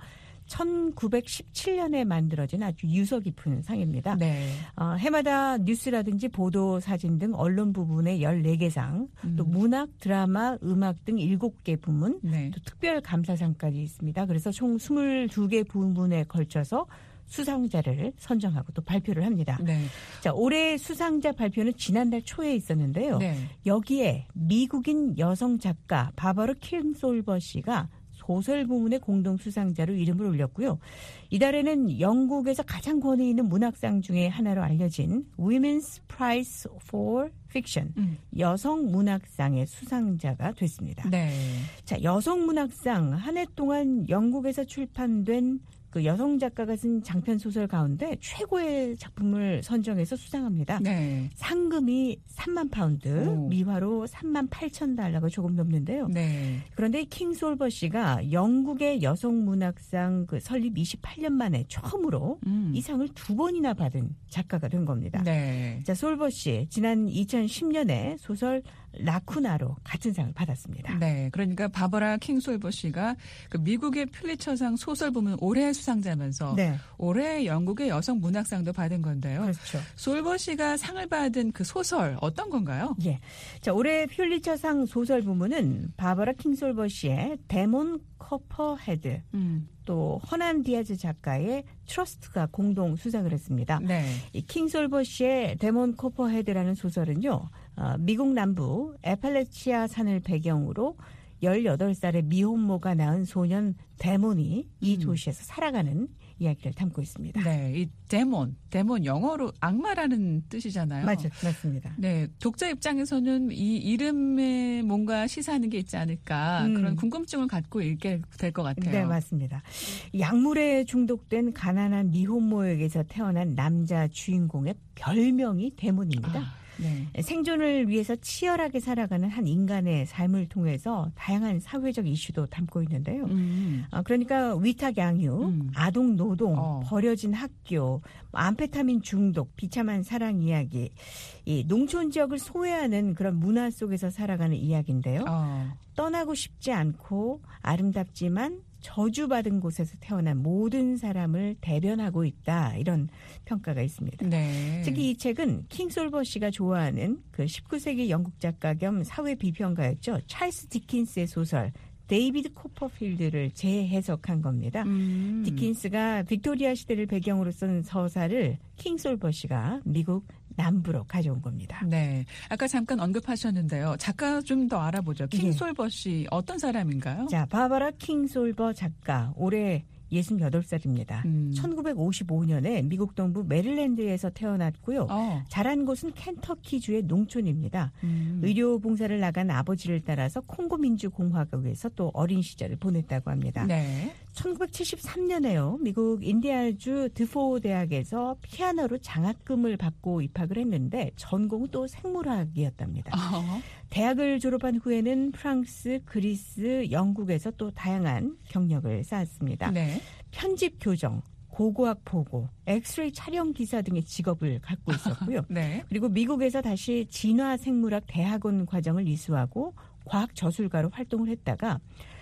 1917년에 만들어진 아주 유서 깊은 상입니다. 네. 해마다 뉴스라든지 보도, 사진 등 언론 부분의 14개 상, 또 문학, 드라마, 음악 등 7개 부문, 네. 또 특별 감사상까지 있습니다. 그래서 총 22개 부문에 걸쳐서 수상자를 선정하고 또 발표를 합니다. 네. 자, 올해 수상자 발표는 지난달 초에 있었는데요. 네. 여기에 미국인 여성 작가 바바라 킹솔버 씨가 소설 부문의 공동 수상자로 이름을 올렸고요. 이달에는 영국에서 가장 권위 있는 문학상 중에 하나로 알려진 Women's Prize for Fiction, 여성 문학상의 수상자가 됐습니다. 네. 자, 여성 문학상 한 해 동안 영국에서 출판된 그 여성 작가가 쓴 장편 소설 가운데 최고의 작품을 선정해서 수상합니다. 네. 상금이 3만 파운드, 미화로 3만 8천 달러가 조금 넘는데요. 네. 그런데 킹솔버 씨가 영국의 여성문학상 그 설립 28년 만에 처음으로 이 상을 2번이나 받은 작가가 된 겁니다. 네. 자, 솔버 씨 지난 2010년에 소설 라쿠나로 같은 상을 받았습니다. 네, 그러니까 바버라 킹솔버시가 그 미국의 퓰리처상 소설 부문 올해의 수상자면서 네. 올해 영국의 여성 문학상도 받은 건데요. 그렇죠. 솔버시가 상을 받은 그 소설 어떤 건가요? 예. 자, 올해 퓰리처상 소설 부문은 바버라 킹솔버시의 데몬 커퍼헤드, 또 허난 디아즈 작가의 트러스트가 공동 수상을 했습니다. 네. 이 킹솔버시의 데몬 커퍼헤드라는 소설은요, 미국 남부 에팔레치아 산을 배경으로 18살의 미혼모가 낳은 소년 데몬이 이 도시에서 살아가는 이야기를 담고 있습니다. 네, 이 데몬 영어로 악마라는 뜻이잖아요. 맞습니다. 네, 독자 입장에서는 이 이름에 뭔가 시사하는 게 있지 않을까 그런 궁금증을 갖고 읽게 될 것 같아요. 네, 맞습니다. 약물에 중독된 가난한 미혼모에게서 태어난 남자 주인공의 별명이 데몬입니다. 네. 생존을 위해서 치열하게 살아가는 한 인간의 삶을 통해서 다양한 사회적 이슈도 담고 있는데요. 그러니까 위탁 양육, 아동 노동, 버려진 학교, 암페타민 중독, 비참한 사랑 이야기, 이 농촌 지역을 소외하는 그런 문화 속에서 살아가는 이야기인데요. 떠나고 싶지 않고 아름답지만 저주받은 곳에서 태어난 모든 사람을 대변하고 있다. 이런 평가가 있습니다. 네. 특히 이 책은 킹솔버시가 좋아하는 그 19세기 영국 작가 겸 사회 비평가였죠. 찰스 디킨스의 소설 데이비드 코퍼필드를 재해석한 겁니다. 디킨스가 빅토리아 시대를 배경으로 쓴 서사를 킹솔버시가 미국 남부로 가져온 겁니다. 네, 아까 잠깐 언급하셨는데요. 작가 좀 더 알아보죠. 킹솔버시 어떤 사람인가요? 자, 바버라 킹솔버 작가 올해 68살입니다. 1955년에 미국 동부 메릴랜드에서 태어났고요. 자란 곳은 켄터키주의 농촌입니다. 의료 봉사를 나간 아버지를 따라서 콩고 민주공화국에서 또 어린 시절을 보냈다고 합니다. 네. 1973년에요. 미국 인디아나주 드포 대학에서 피아노로 장학금을 받고 입학을 했는데 전공은 또 생물학이었답니다. 대학을 졸업한 후에는 프랑스, 그리스, 영국에서 또 다양한 경력을 쌓았습니다. 네. 편집 교정, 고고학 보고, 엑스레이 촬영 기사 등의 직업을 갖고 있었고요. 네. 그리고 미국에서 다시 진화생물학 대학원 과정을 이수하고 과학 저술가로 활동을 했다가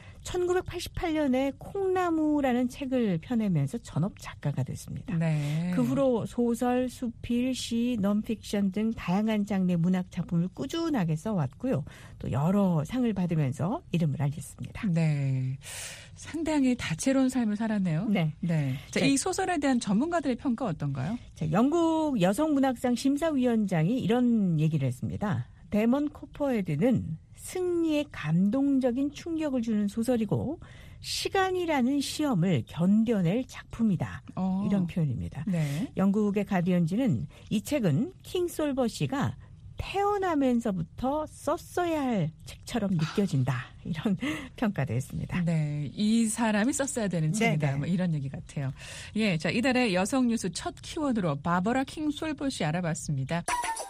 1988년에 콩나무라는 책을 펴내면서 전업 작가가 됐습니다. 네. 그 후로 소설, 수필, 시, 넌픽션 등 다양한 장르의 문학 작품을 꾸준하게 써왔고요. 또 여러 상을 받으면서 이름을 알렸습니다. 네. 상당히 다채로운 삶을 살았네요. 네. 네. 자, 이 소설에 대한 전문가들의 평가 어떤가요? 자, 영국 여성문학상 심사위원장이 이런 얘기를 했습니다. 데몬 코퍼헤드는 승리에 감동적인 충격을 주는 소설이고 시간이라는 시험을 견뎌낼 작품이다. 이런 표현입니다. 네. 영국의 가디언지는 이 책은 킹솔버시가 태어나면서부터 썼어야 할 책처럼 느껴진다. 이런 평가도 했습니다. 네, 이 사람이 썼어야 되는 책이다. 뭐 이런 얘기 같아요. 예, 자, 이달의 여성 뉴스 첫 키워드로 바버라 킹솔버시 알아봤습니다.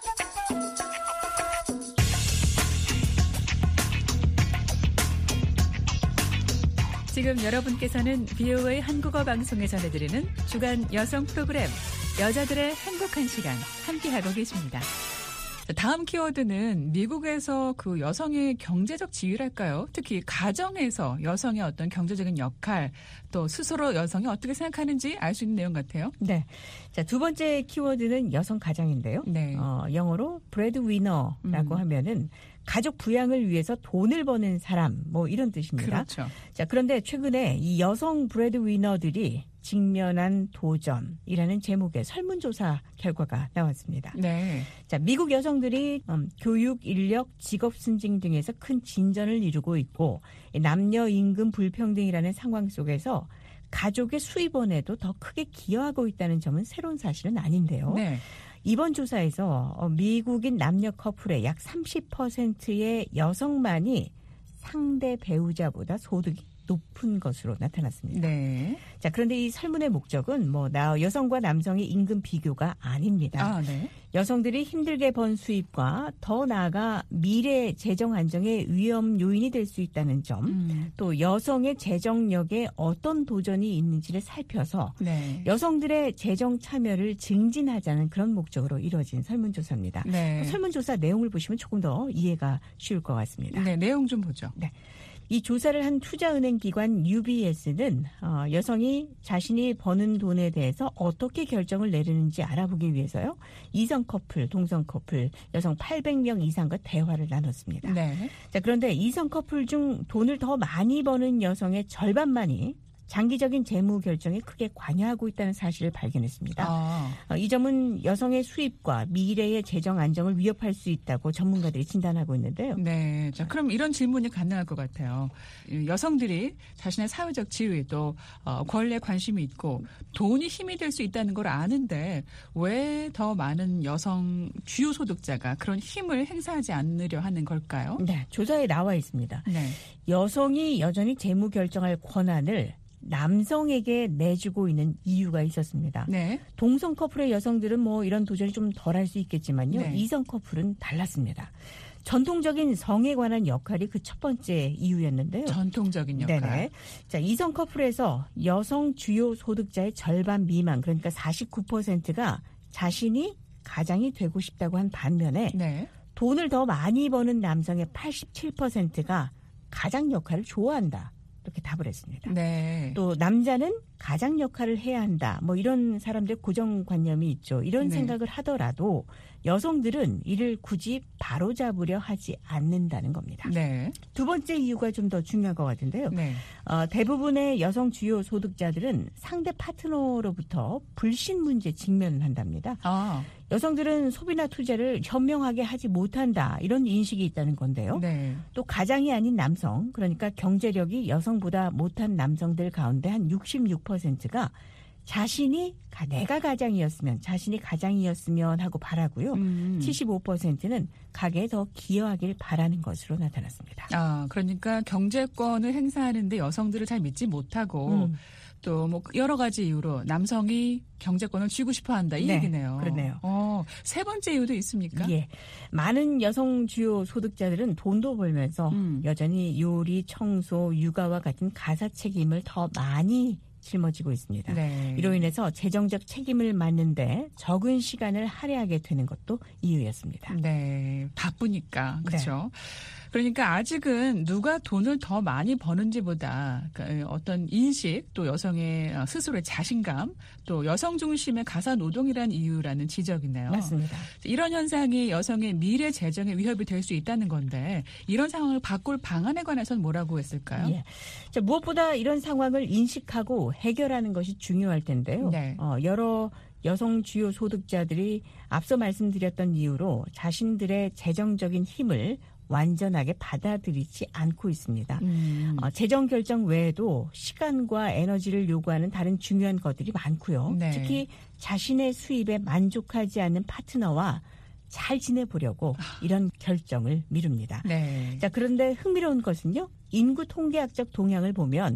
지금 여러분께서는 VOA 한국어 방송에 전해드리는 주간 여성 프로그램 여자들의 행복한 시간 함께하고 계십니다. 다음 키워드는 미국에서 그 여성의 경제적 지위랄까요? 특히 가정에서 여성의 어떤 경제적인 역할, 또 스스로 여성이 어떻게 생각하는지 알 수 있는 내용 같아요. 네. 자, 두 번째 키워드는 여성 가장인데요. 네. 영어로 브레드위너라고 하면은 가족 부양을 위해서 돈을 버는 사람, 뭐 이런 뜻입니다. 그렇죠. 자, 그런데 최근에 이 여성 브레드위너들이 직면한 도전이라는 제목의 설문조사 결과가 나왔습니다. 네. 자, 미국 여성들이 교육, 인력, 직업 승진 등에서 큰 진전을 이루고 있고 남녀 임금 불평등이라는 상황 속에서 가족의 수입원에도 더 크게 기여하고 있다는 점은 새로운 사실은 아닌데요. 네. 이번 조사에서 미국인 남녀 커플의 약 30%의 여성만이 상대 배우자보다 소득이 높은 것으로 나타났습니다. 네. 자, 그런데 이 설문의 목적은 여성과 남성의 임금 비교가 아닙니다. 네. 여성들이 힘들게 번 수입과 더 나아가 미래 재정 안정의 위험 요인이 될 수 있다는 점, 또 여성의 재정력에 어떤 도전이 있는지를 살펴서 네. 여성들의 재정 참여를 증진하자는 그런 목적으로 이루어진 설문조사입니다. 네. 설문조사 내용을 보시면 조금 더 이해가 쉬울 것 같습니다. 네, 내용 좀 보죠. 네. 이 조사를 한 투자은행 기관 UBS는 여성이 자신이 버는 돈에 대해서 어떻게 결정을 내리는지 알아보기 위해서요. 이성 커플, 동성 커플, 여성 800명 이상과 대화를 나눴습니다. 네. 자, 그런데 이성 커플 중 돈을 더 많이 버는 여성의 절반만이 장기적인 재무 결정에 크게 관여하고 있다는 사실을 발견했습니다. 이 점은 여성의 수입과 미래의 재정 안정을 위협할 수 있다고 전문가들이 진단하고 있는데요. 네, 자, 그럼 이런 질문이 가능할 것 같아요. 여성들이 자신의 사회적 지위 또 권리에 관심이 있고 돈이 힘이 될 수 있다는 걸 아는데 왜 더 많은 여성 주요 소득자가 그런 힘을 행사하지 않으려 하는 걸까요? 네, 조사에 나와 있습니다. 네. 여성이 여전히 재무 결정할 권한을 남성에게 내주고 있는 이유가 있었습니다. 네. 동성 커플의 여성들은 이런 도전이 좀 덜할 수 있겠지만요. 네. 이성 커플은 달랐습니다. 전통적인 성에 관한 역할이 그 첫 번째 이유였는데요. 전통적인 역할. 네네. 자, 이성 커플에서 여성 주요 소득자의 절반 미만, 그러니까 49%가 자신이 가장이 되고 싶다고 한 반면에 네. 돈을 더 많이 버는 남성의 87%가 가장 역할을 좋아한다. 이렇게 답을 했습니다. 네. 또 남자는 가장 역할을 해야 한다. 이런 사람들의 고정관념이 있죠. 이런 네. 생각을 하더라도 여성들은 이를 굳이 바로잡으려 하지 않는다는 겁니다. 네. 두 번째 이유가 좀 더 중요한 것 같은데요. 네. 대부분의 여성 주요 소득자들은 상대 파트너로부터 불신 문제에 직면을 한답니다. 여성들은 소비나 투자를 현명하게 하지 못한다. 이런 인식이 있다는 건데요. 네. 또 가장이 아닌 남성, 그러니까 경제력이 여성보다 못한 남성들 가운데 한 66%가 자신이 내가 자신이 가장이었으면 하고 바라고요. 75%는 가게에 더 기여하길 바라는 것으로 나타났습니다. 그러니까 경제권을 행사하는데 여성들을 잘 믿지 못하고 또 여러 가지 이유로 남성이 경제권을 쥐고 싶어 한다. 이 얘기네요. 그러네요. 세 번째 이유도 있습니까? 예. 많은 여성 주요 소득자들은 돈도 벌면서 여전히 요리, 청소, 육아와 같은 가사 책임을 더 많이 짊어지고 있습니다. 네. 이로 인해서 재정적 책임을 맡는데 적은 시간을 할애하게 되는 것도 이유였습니다. 네, 바쁘니까 그렇죠. 네. 그러니까 아직은 누가 돈을 더 많이 버는지보다 어떤 인식 또 여성의 스스로의 자신감 또 여성 중심의 가사 노동이라는 이유라는 지적이네요. 맞습니다. 이런 현상이 여성의 미래 재정에 위협이 될 수 있다는 건데 이런 상황을 바꿀 방안에 관해서는 뭐라고 했을까요? 예. 자, 무엇보다 이런 상황을 인식하고 해결하는 것이 중요할 텐데요. 네. 여러 여성 주요 소득자들이 앞서 말씀드렸던 이유로 자신들의 재정적인 힘을 완전하게 받아들이지 않고 있습니다. 재정 결정 외에도 시간과 에너지를 요구하는 다른 중요한 것들이 많고요. 네. 특히 자신의 수입에 만족하지 않는 파트너와 잘 지내보려고 이런 결정을 미룹니다. 네. 자, 그런데 흥미로운 것은요. 인구 통계학적 동향을 보면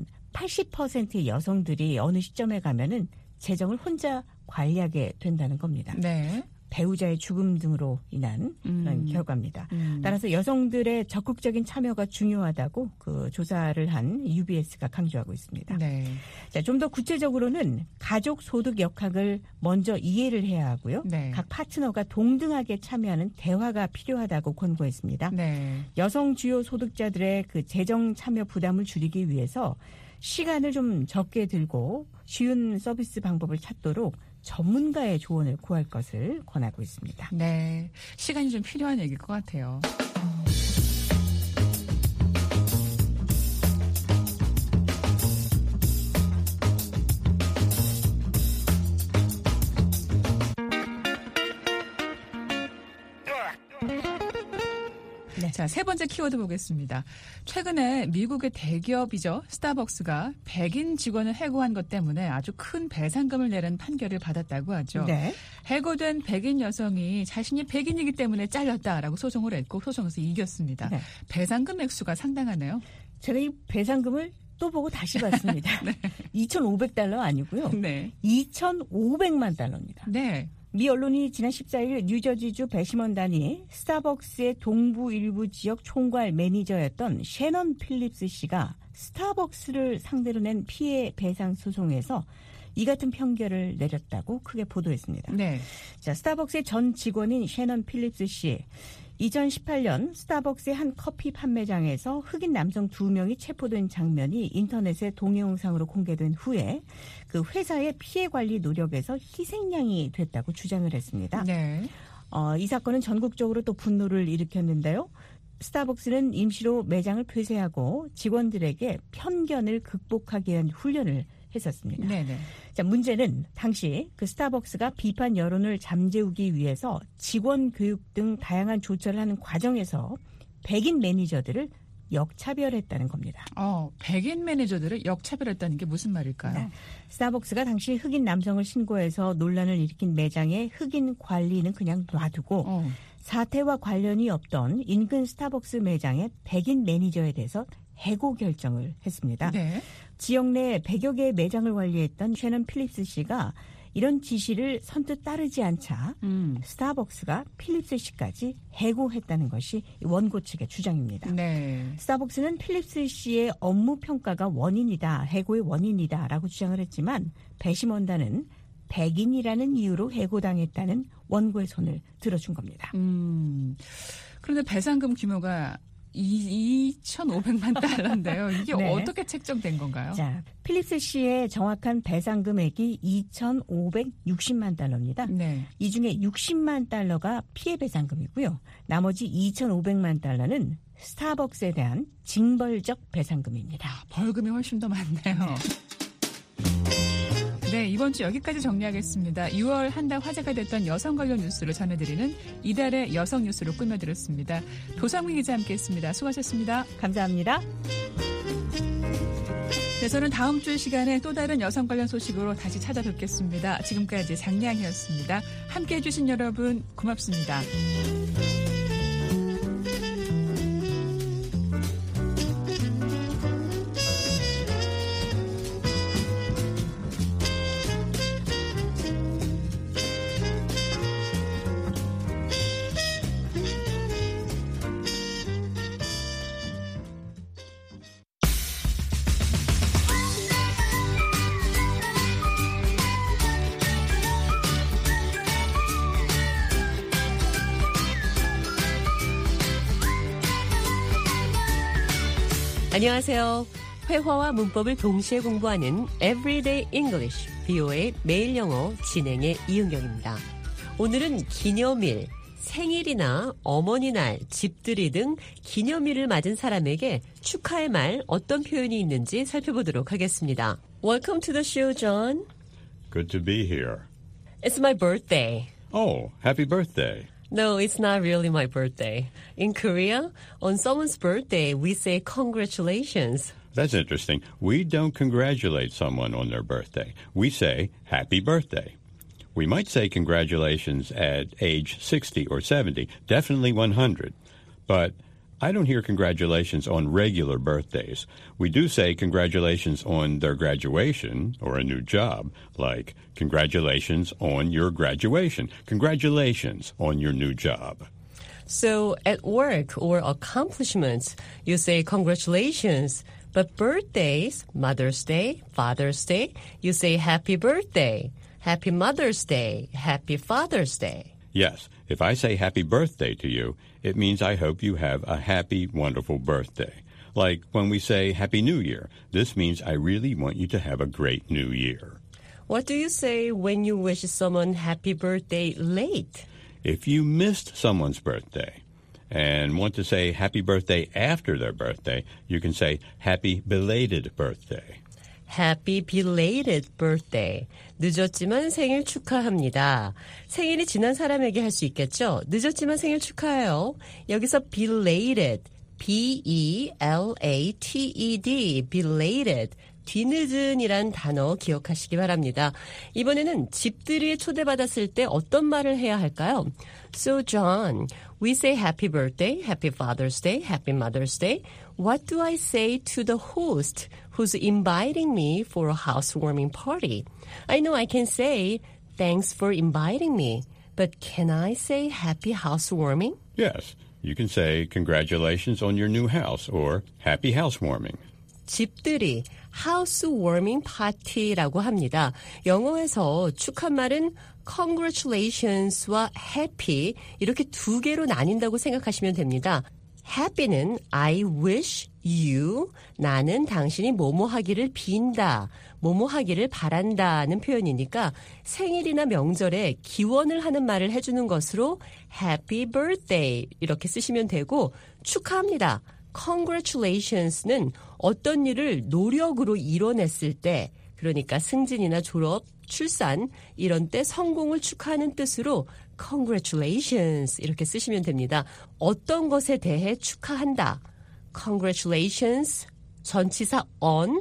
80%의 여성들이 어느 시점에 가면은 재정을 혼자 관리하게 된다는 겁니다. 네. 배우자의 죽음 등으로 인한 그런 결과입니다. 따라서 여성들의 적극적인 참여가 중요하다고 그 조사를 한 UBS가 강조하고 있습니다. 네. 자, 좀 더 구체적으로는 가족 소득 역학을 먼저 이해를 해야 하고요. 네. 각 파트너가 동등하게 참여하는 대화가 필요하다고 권고했습니다. 네. 여성 주요 소득자들의 그 재정 참여 부담을 줄이기 위해서 시간을 좀 적게 들고 쉬운 서비스 방법을 찾도록 전문가의 조언을 구할 것을 권하고 있습니다. 네, 시간이 좀 필요한 얘기일 것 같아요. 네. 자, 세 번째 키워드 보겠습니다. 최근에 미국의 대기업이죠. 스타벅스가 백인 직원을 해고한 것 때문에 아주 큰 배상금을 내는 판결을 받았다고 하죠. 네. 해고된 백인 여성이 자신이 백인이기 때문에 잘렸다라고 소송을 했고 소송에서 이겼습니다. 네. 배상금 액수가 상당하네요. 제가 이 배상금을 또 보고 다시 봤습니다. 네. 2,500달러 아니고요. 네. 2,500만 달러입니다. 네. 미 언론이 지난 14일 뉴저지주 배심원단이 스타벅스의 동부 일부 지역 총괄 매니저였던 셰넌 필립스 씨가 스타벅스를 상대로 낸 피해 배상 소송에서 이 같은 판결을 내렸다고 크게 보도했습니다. 네. 자, 스타벅스의 전 직원인 셰넌 필립스 씨. 2018년 스타벅스의 한 커피 판매장에서 흑인 남성 2명이 체포된 장면이 인터넷에 동영상으로 공개된 후에 그 회사의 피해 관리 노력에서 희생양이 됐다고 주장을 했습니다. 네. 이 사건은 전국적으로 또 분노를 일으켰는데요. 스타벅스는 임시로 매장을 폐쇄하고 직원들에게 편견을 극복하기 위한 훈련을 했었습니다. 네네. 자, 문제는 당시 그 스타벅스가 비판 여론을 잠재우기 위해서 직원 교육 등 다양한 조처를 하는 과정에서 백인 매니저들을 역차별했다는 겁니다. 백인 매니저들을 역차별했다는 게 무슨 말일까요? 네. 스타벅스가 당시 흑인 남성을 신고해서 논란을 일으킨 매장에 흑인 관리는 그냥 놔두고 사태와 관련이 없던 인근 스타벅스 매장의 백인 매니저에 대해서 해고 결정을 했습니다. 네. 지역 내 100여 개의 매장을 관리했던 셰넌 필립스 씨가 이런 지시를 선뜻 따르지 않자 스타벅스가 필립스 씨까지 해고했다는 것이 원고 측의 주장입니다. 네. 스타벅스는 필립스 씨의 업무 평가가 원인이다, 해고의 원인이다라고 주장을 했지만 배심원단은 백인이라는 이유로 해고당했다는 원고의 손을 들어준 겁니다. 그런데 배상금 규모가 2,500만 달러인데요. 이게 네. 어떻게 책정된 건가요? 자, 필립스 씨의 정확한 배상 금액이 2,560만 달러입니다. 네. 이 중에 60만 달러가 피해 배상금이고요. 나머지 2,500만 달러는 스타벅스에 대한 징벌적 배상금입니다. 벌금이 훨씬 더 많네요. 네, 이번 주 여기까지 정리하겠습니다. 6월 한 달 화제가 됐던 여성 관련 뉴스를 전해드리는 이달의 여성 뉴스로 꾸며드렸습니다. 도상민 기자 함께했습니다. 수고하셨습니다. 감사합니다. 네, 저는 다음 주 시간에 또 다른 여성 관련 소식으로 다시 찾아뵙겠습니다. 지금까지 장량이었습니다. 함께해 주신 여러분 고맙습니다. 안녕하세요. 회화와 문법을 동시에 공부하는 Everyday English, BO의 매일 영어 진행의 이은경입니다. 오늘은 기념일, 생일이나 어머니날, 집들이 등 기념일을 맞은 사람에게 축하의 말 어떤 표현이 있는지 살펴보도록 하겠습니다. Welcome to the show, John. Good to be here. It's my birthday. Oh, happy birthday. No, it's not really my birthday. In Korea, on someone's birthday, we say congratulations. That's interesting. We don't congratulate someone on their birthday. We say happy birthday. We might say congratulations at age 60 or 70, definitely 100. But I don't hear congratulations on regular birthdays. We do say congratulations on their graduation or a new job, like congratulations on your graduation, congratulations on your new job. So at work or accomplishments, you say congratulations. But birthdays, Mother's Day, Father's Day, you say happy birthday, happy Mother's Day, happy Father's Day. Yes, if I say happy birthday to you, it means I hope you have a happy, wonderful birthday. Like when we say Happy New Year, this means I really want you to have a great new year. What do you say when you wish someone happy birthday late? If you missed someone's birthday and want to say happy birthday after their birthday, you can say happy belated birthday. Happy belated birthday. 늦었지만 생일 축하합니다. 생일이 지난 사람에게 할 수 있겠죠? 늦었지만 생일 축하해요. 여기서 belated, B-E-L-A-T-E-D, belated. 뒤늦은이란 단어 기억하시기 바랍니다. 이번에는 집들이에 초대받았을 때 어떤 말을 해야 할까요? So John, we say happy birthday, happy Father's Day, happy Mother's Day. What do I say to the host who's inviting me for a housewarming party? I know I can say thanks for inviting me, but can I say happy housewarming? Yes, you can say congratulations on your new house or happy housewarming. 집들이, housewarming party라고 합니다. 영어에서 축하말은 congratulations와 happy 이렇게 두 개로 나뉜다고 생각하시면 됩니다. happy는 I wish you, 나는 당신이 뭐뭐 하기를 빈다, 뭐뭐 하기를 바란다는 표현이니까 생일이나 명절에 기원을 하는 말을 해주는 것으로 happy birthday 이렇게 쓰시면 되고, 축하합니다. congratulations는 어떤 일을 노력으로 이뤄냈을 때, 그러니까 승진이나 졸업, 출산 이런 때 성공을 축하하는 뜻으로 congratulations 이렇게 쓰시면 됩니다. 어떤 것에 대해 축하한다. congratulations, 전치사 on,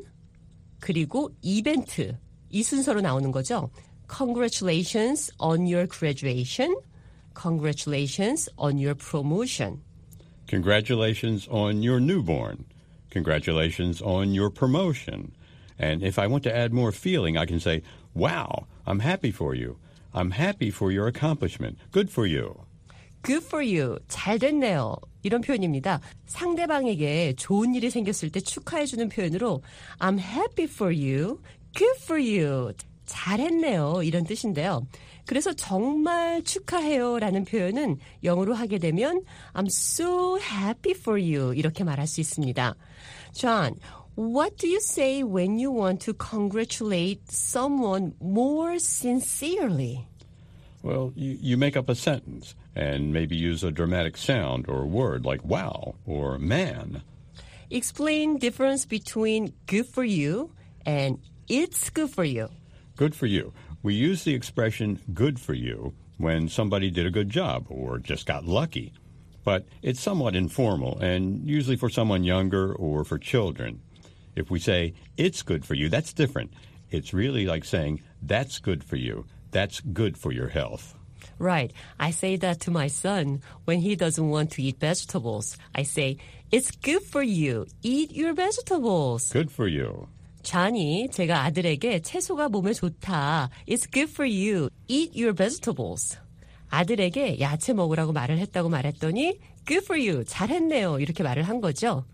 그리고 이벤트, 이 순서로 나오는 거죠. congratulations on your graduation, congratulations on your promotion. Congratulations on your newborn. Congratulations on your promotion. And if I want to add more feeling, I can say, wow, I'm happy for you. I'm happy for your accomplishment. Good for you. Good for you. 잘 됐네요. 이런 표현입니다. 상대방에게 좋은 일이 생겼을 때 축하해주는 표현으로 I'm happy for you. Good for you. 잘했네요. 이런 뜻인데요. 그래서 정말 축하해요 라는 표현은 영어로 하게 되면 I'm so happy for you 이렇게 말할 수 있습니다. John, what do you say when you want to congratulate someone more sincerely? Well, you make up a sentence and maybe use a dramatic sound or word like wow or man. Explain difference between good for you and it's good for you. Good for you. We use the expression good for you when somebody did a good job or just got lucky. But it's somewhat informal and usually for someone younger or for children. If we say it's good for you, that's different. It's really like saying that's good for you. That's good for your health. Right. I say that to my son when he doesn't want to eat vegetables. I say, it's good for you. Eat your vegetables. Good for you. 잔이 제가 아들에게 채소가 몸에 좋다. It's good for you. Eat your vegetables. 아들에게 야채 먹으라고 말을 했다고 말했더니 good for you. 잘했네요. 이렇게 말을 한 거죠.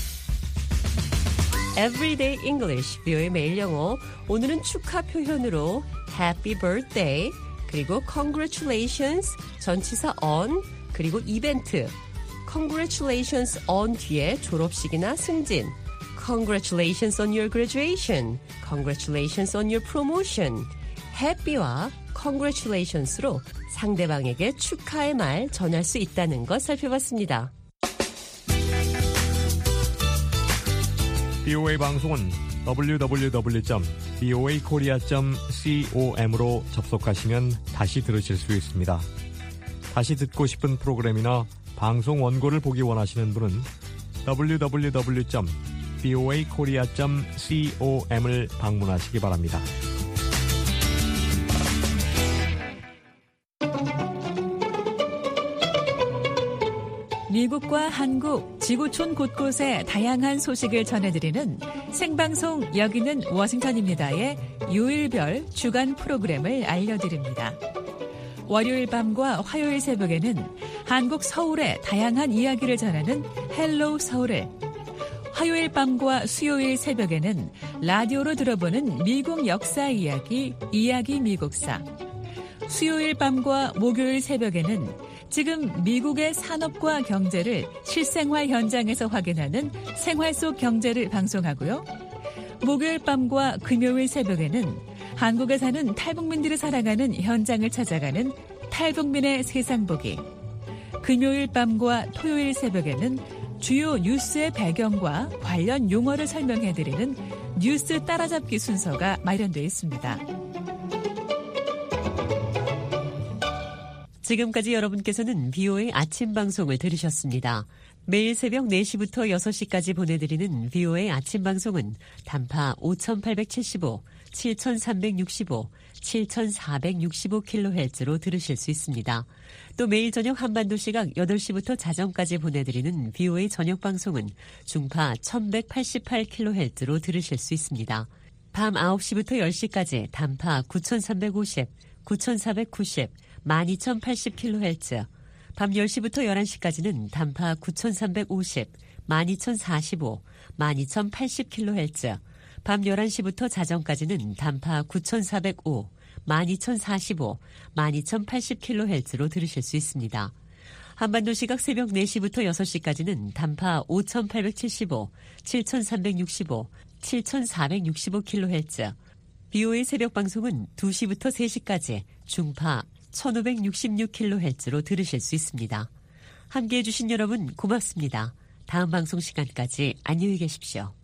Everyday English, VOA 매일 영어. 오늘은 축하 표현으로 Happy Birthday, 그리고 Congratulations, 전치사 on, 그리고 이벤트. Congratulations on 뒤에 졸업식이나 승진. Congratulations on your graduation. Congratulations on your promotion. Happy와 Congratulations로 상대방에게 축하의 말 전할 수 있다는 것 살펴봤습니다. VOA 방송은 www.voakorea.com으로 접속하시면 다시 들으실 수 있습니다. 다시 듣고 싶은 프로그램이나 방송 원고를 보기 원하시는 분은 www.voakorea.com을 방문하시기 바랍니다. 미국과 한국, 지구촌 곳곳의 다양한 소식을 전해드리는 생방송 여기는 워싱턴입니다의 요일별 주간 프로그램을 알려드립니다. 월요일 밤과 화요일 새벽에는 한국 서울의 다양한 이야기를 전하는 헬로우 서울을, 화요일 밤과 수요일 새벽에는 라디오로 들어보는 미국 역사 이야기, 이야기 미국사, 수요일 밤과 목요일 새벽에는 지금 미국의 산업과 경제를 실생활 현장에서 확인하는 생활 속 경제를 방송하고요. 목요일 밤과 금요일 새벽에는 한국에 사는 탈북민들이 살아가는 현장을 찾아가는 탈북민의 세상보기, 금요일 밤과 토요일 새벽에는 주요 뉴스의 배경과 관련 용어를 설명해드리는 뉴스 따라잡기 순서가 마련되어 있습니다. 지금까지 여러분께서는 VOA 아침 방송을 들으셨습니다. 매일 새벽 4시부터 6시까지 보내드리는 VOA 아침 방송은 단파 5875, 7365, 7465kHz로 들으실 수 있습니다. 또 매일 저녁 한반도 시각 8시부터 자정까지 보내드리는 VOA 저녁 방송은 중파 1188kHz로 들으실 수 있습니다. 밤 9시부터 10시까지 단파 9350, 9490, 12080kHz, 밤 10시부터 11시까지는 단파 9350, 12045, 12080kHz, 밤 11시부터 자정까지는 단파 9405, 12045, 12080kHz로 들으실 수 있습니다. 한반도 시각 새벽 4시부터 6시까지는 단파 5875, 7365, 7465kHz, BOA 새벽 방송은 2시부터 3시까지 중파 1566kHz로 들으실 수 있습니다. 함께해 주신 여러분 고맙습니다. 다음 방송 시간까지 안녕히 계십시오.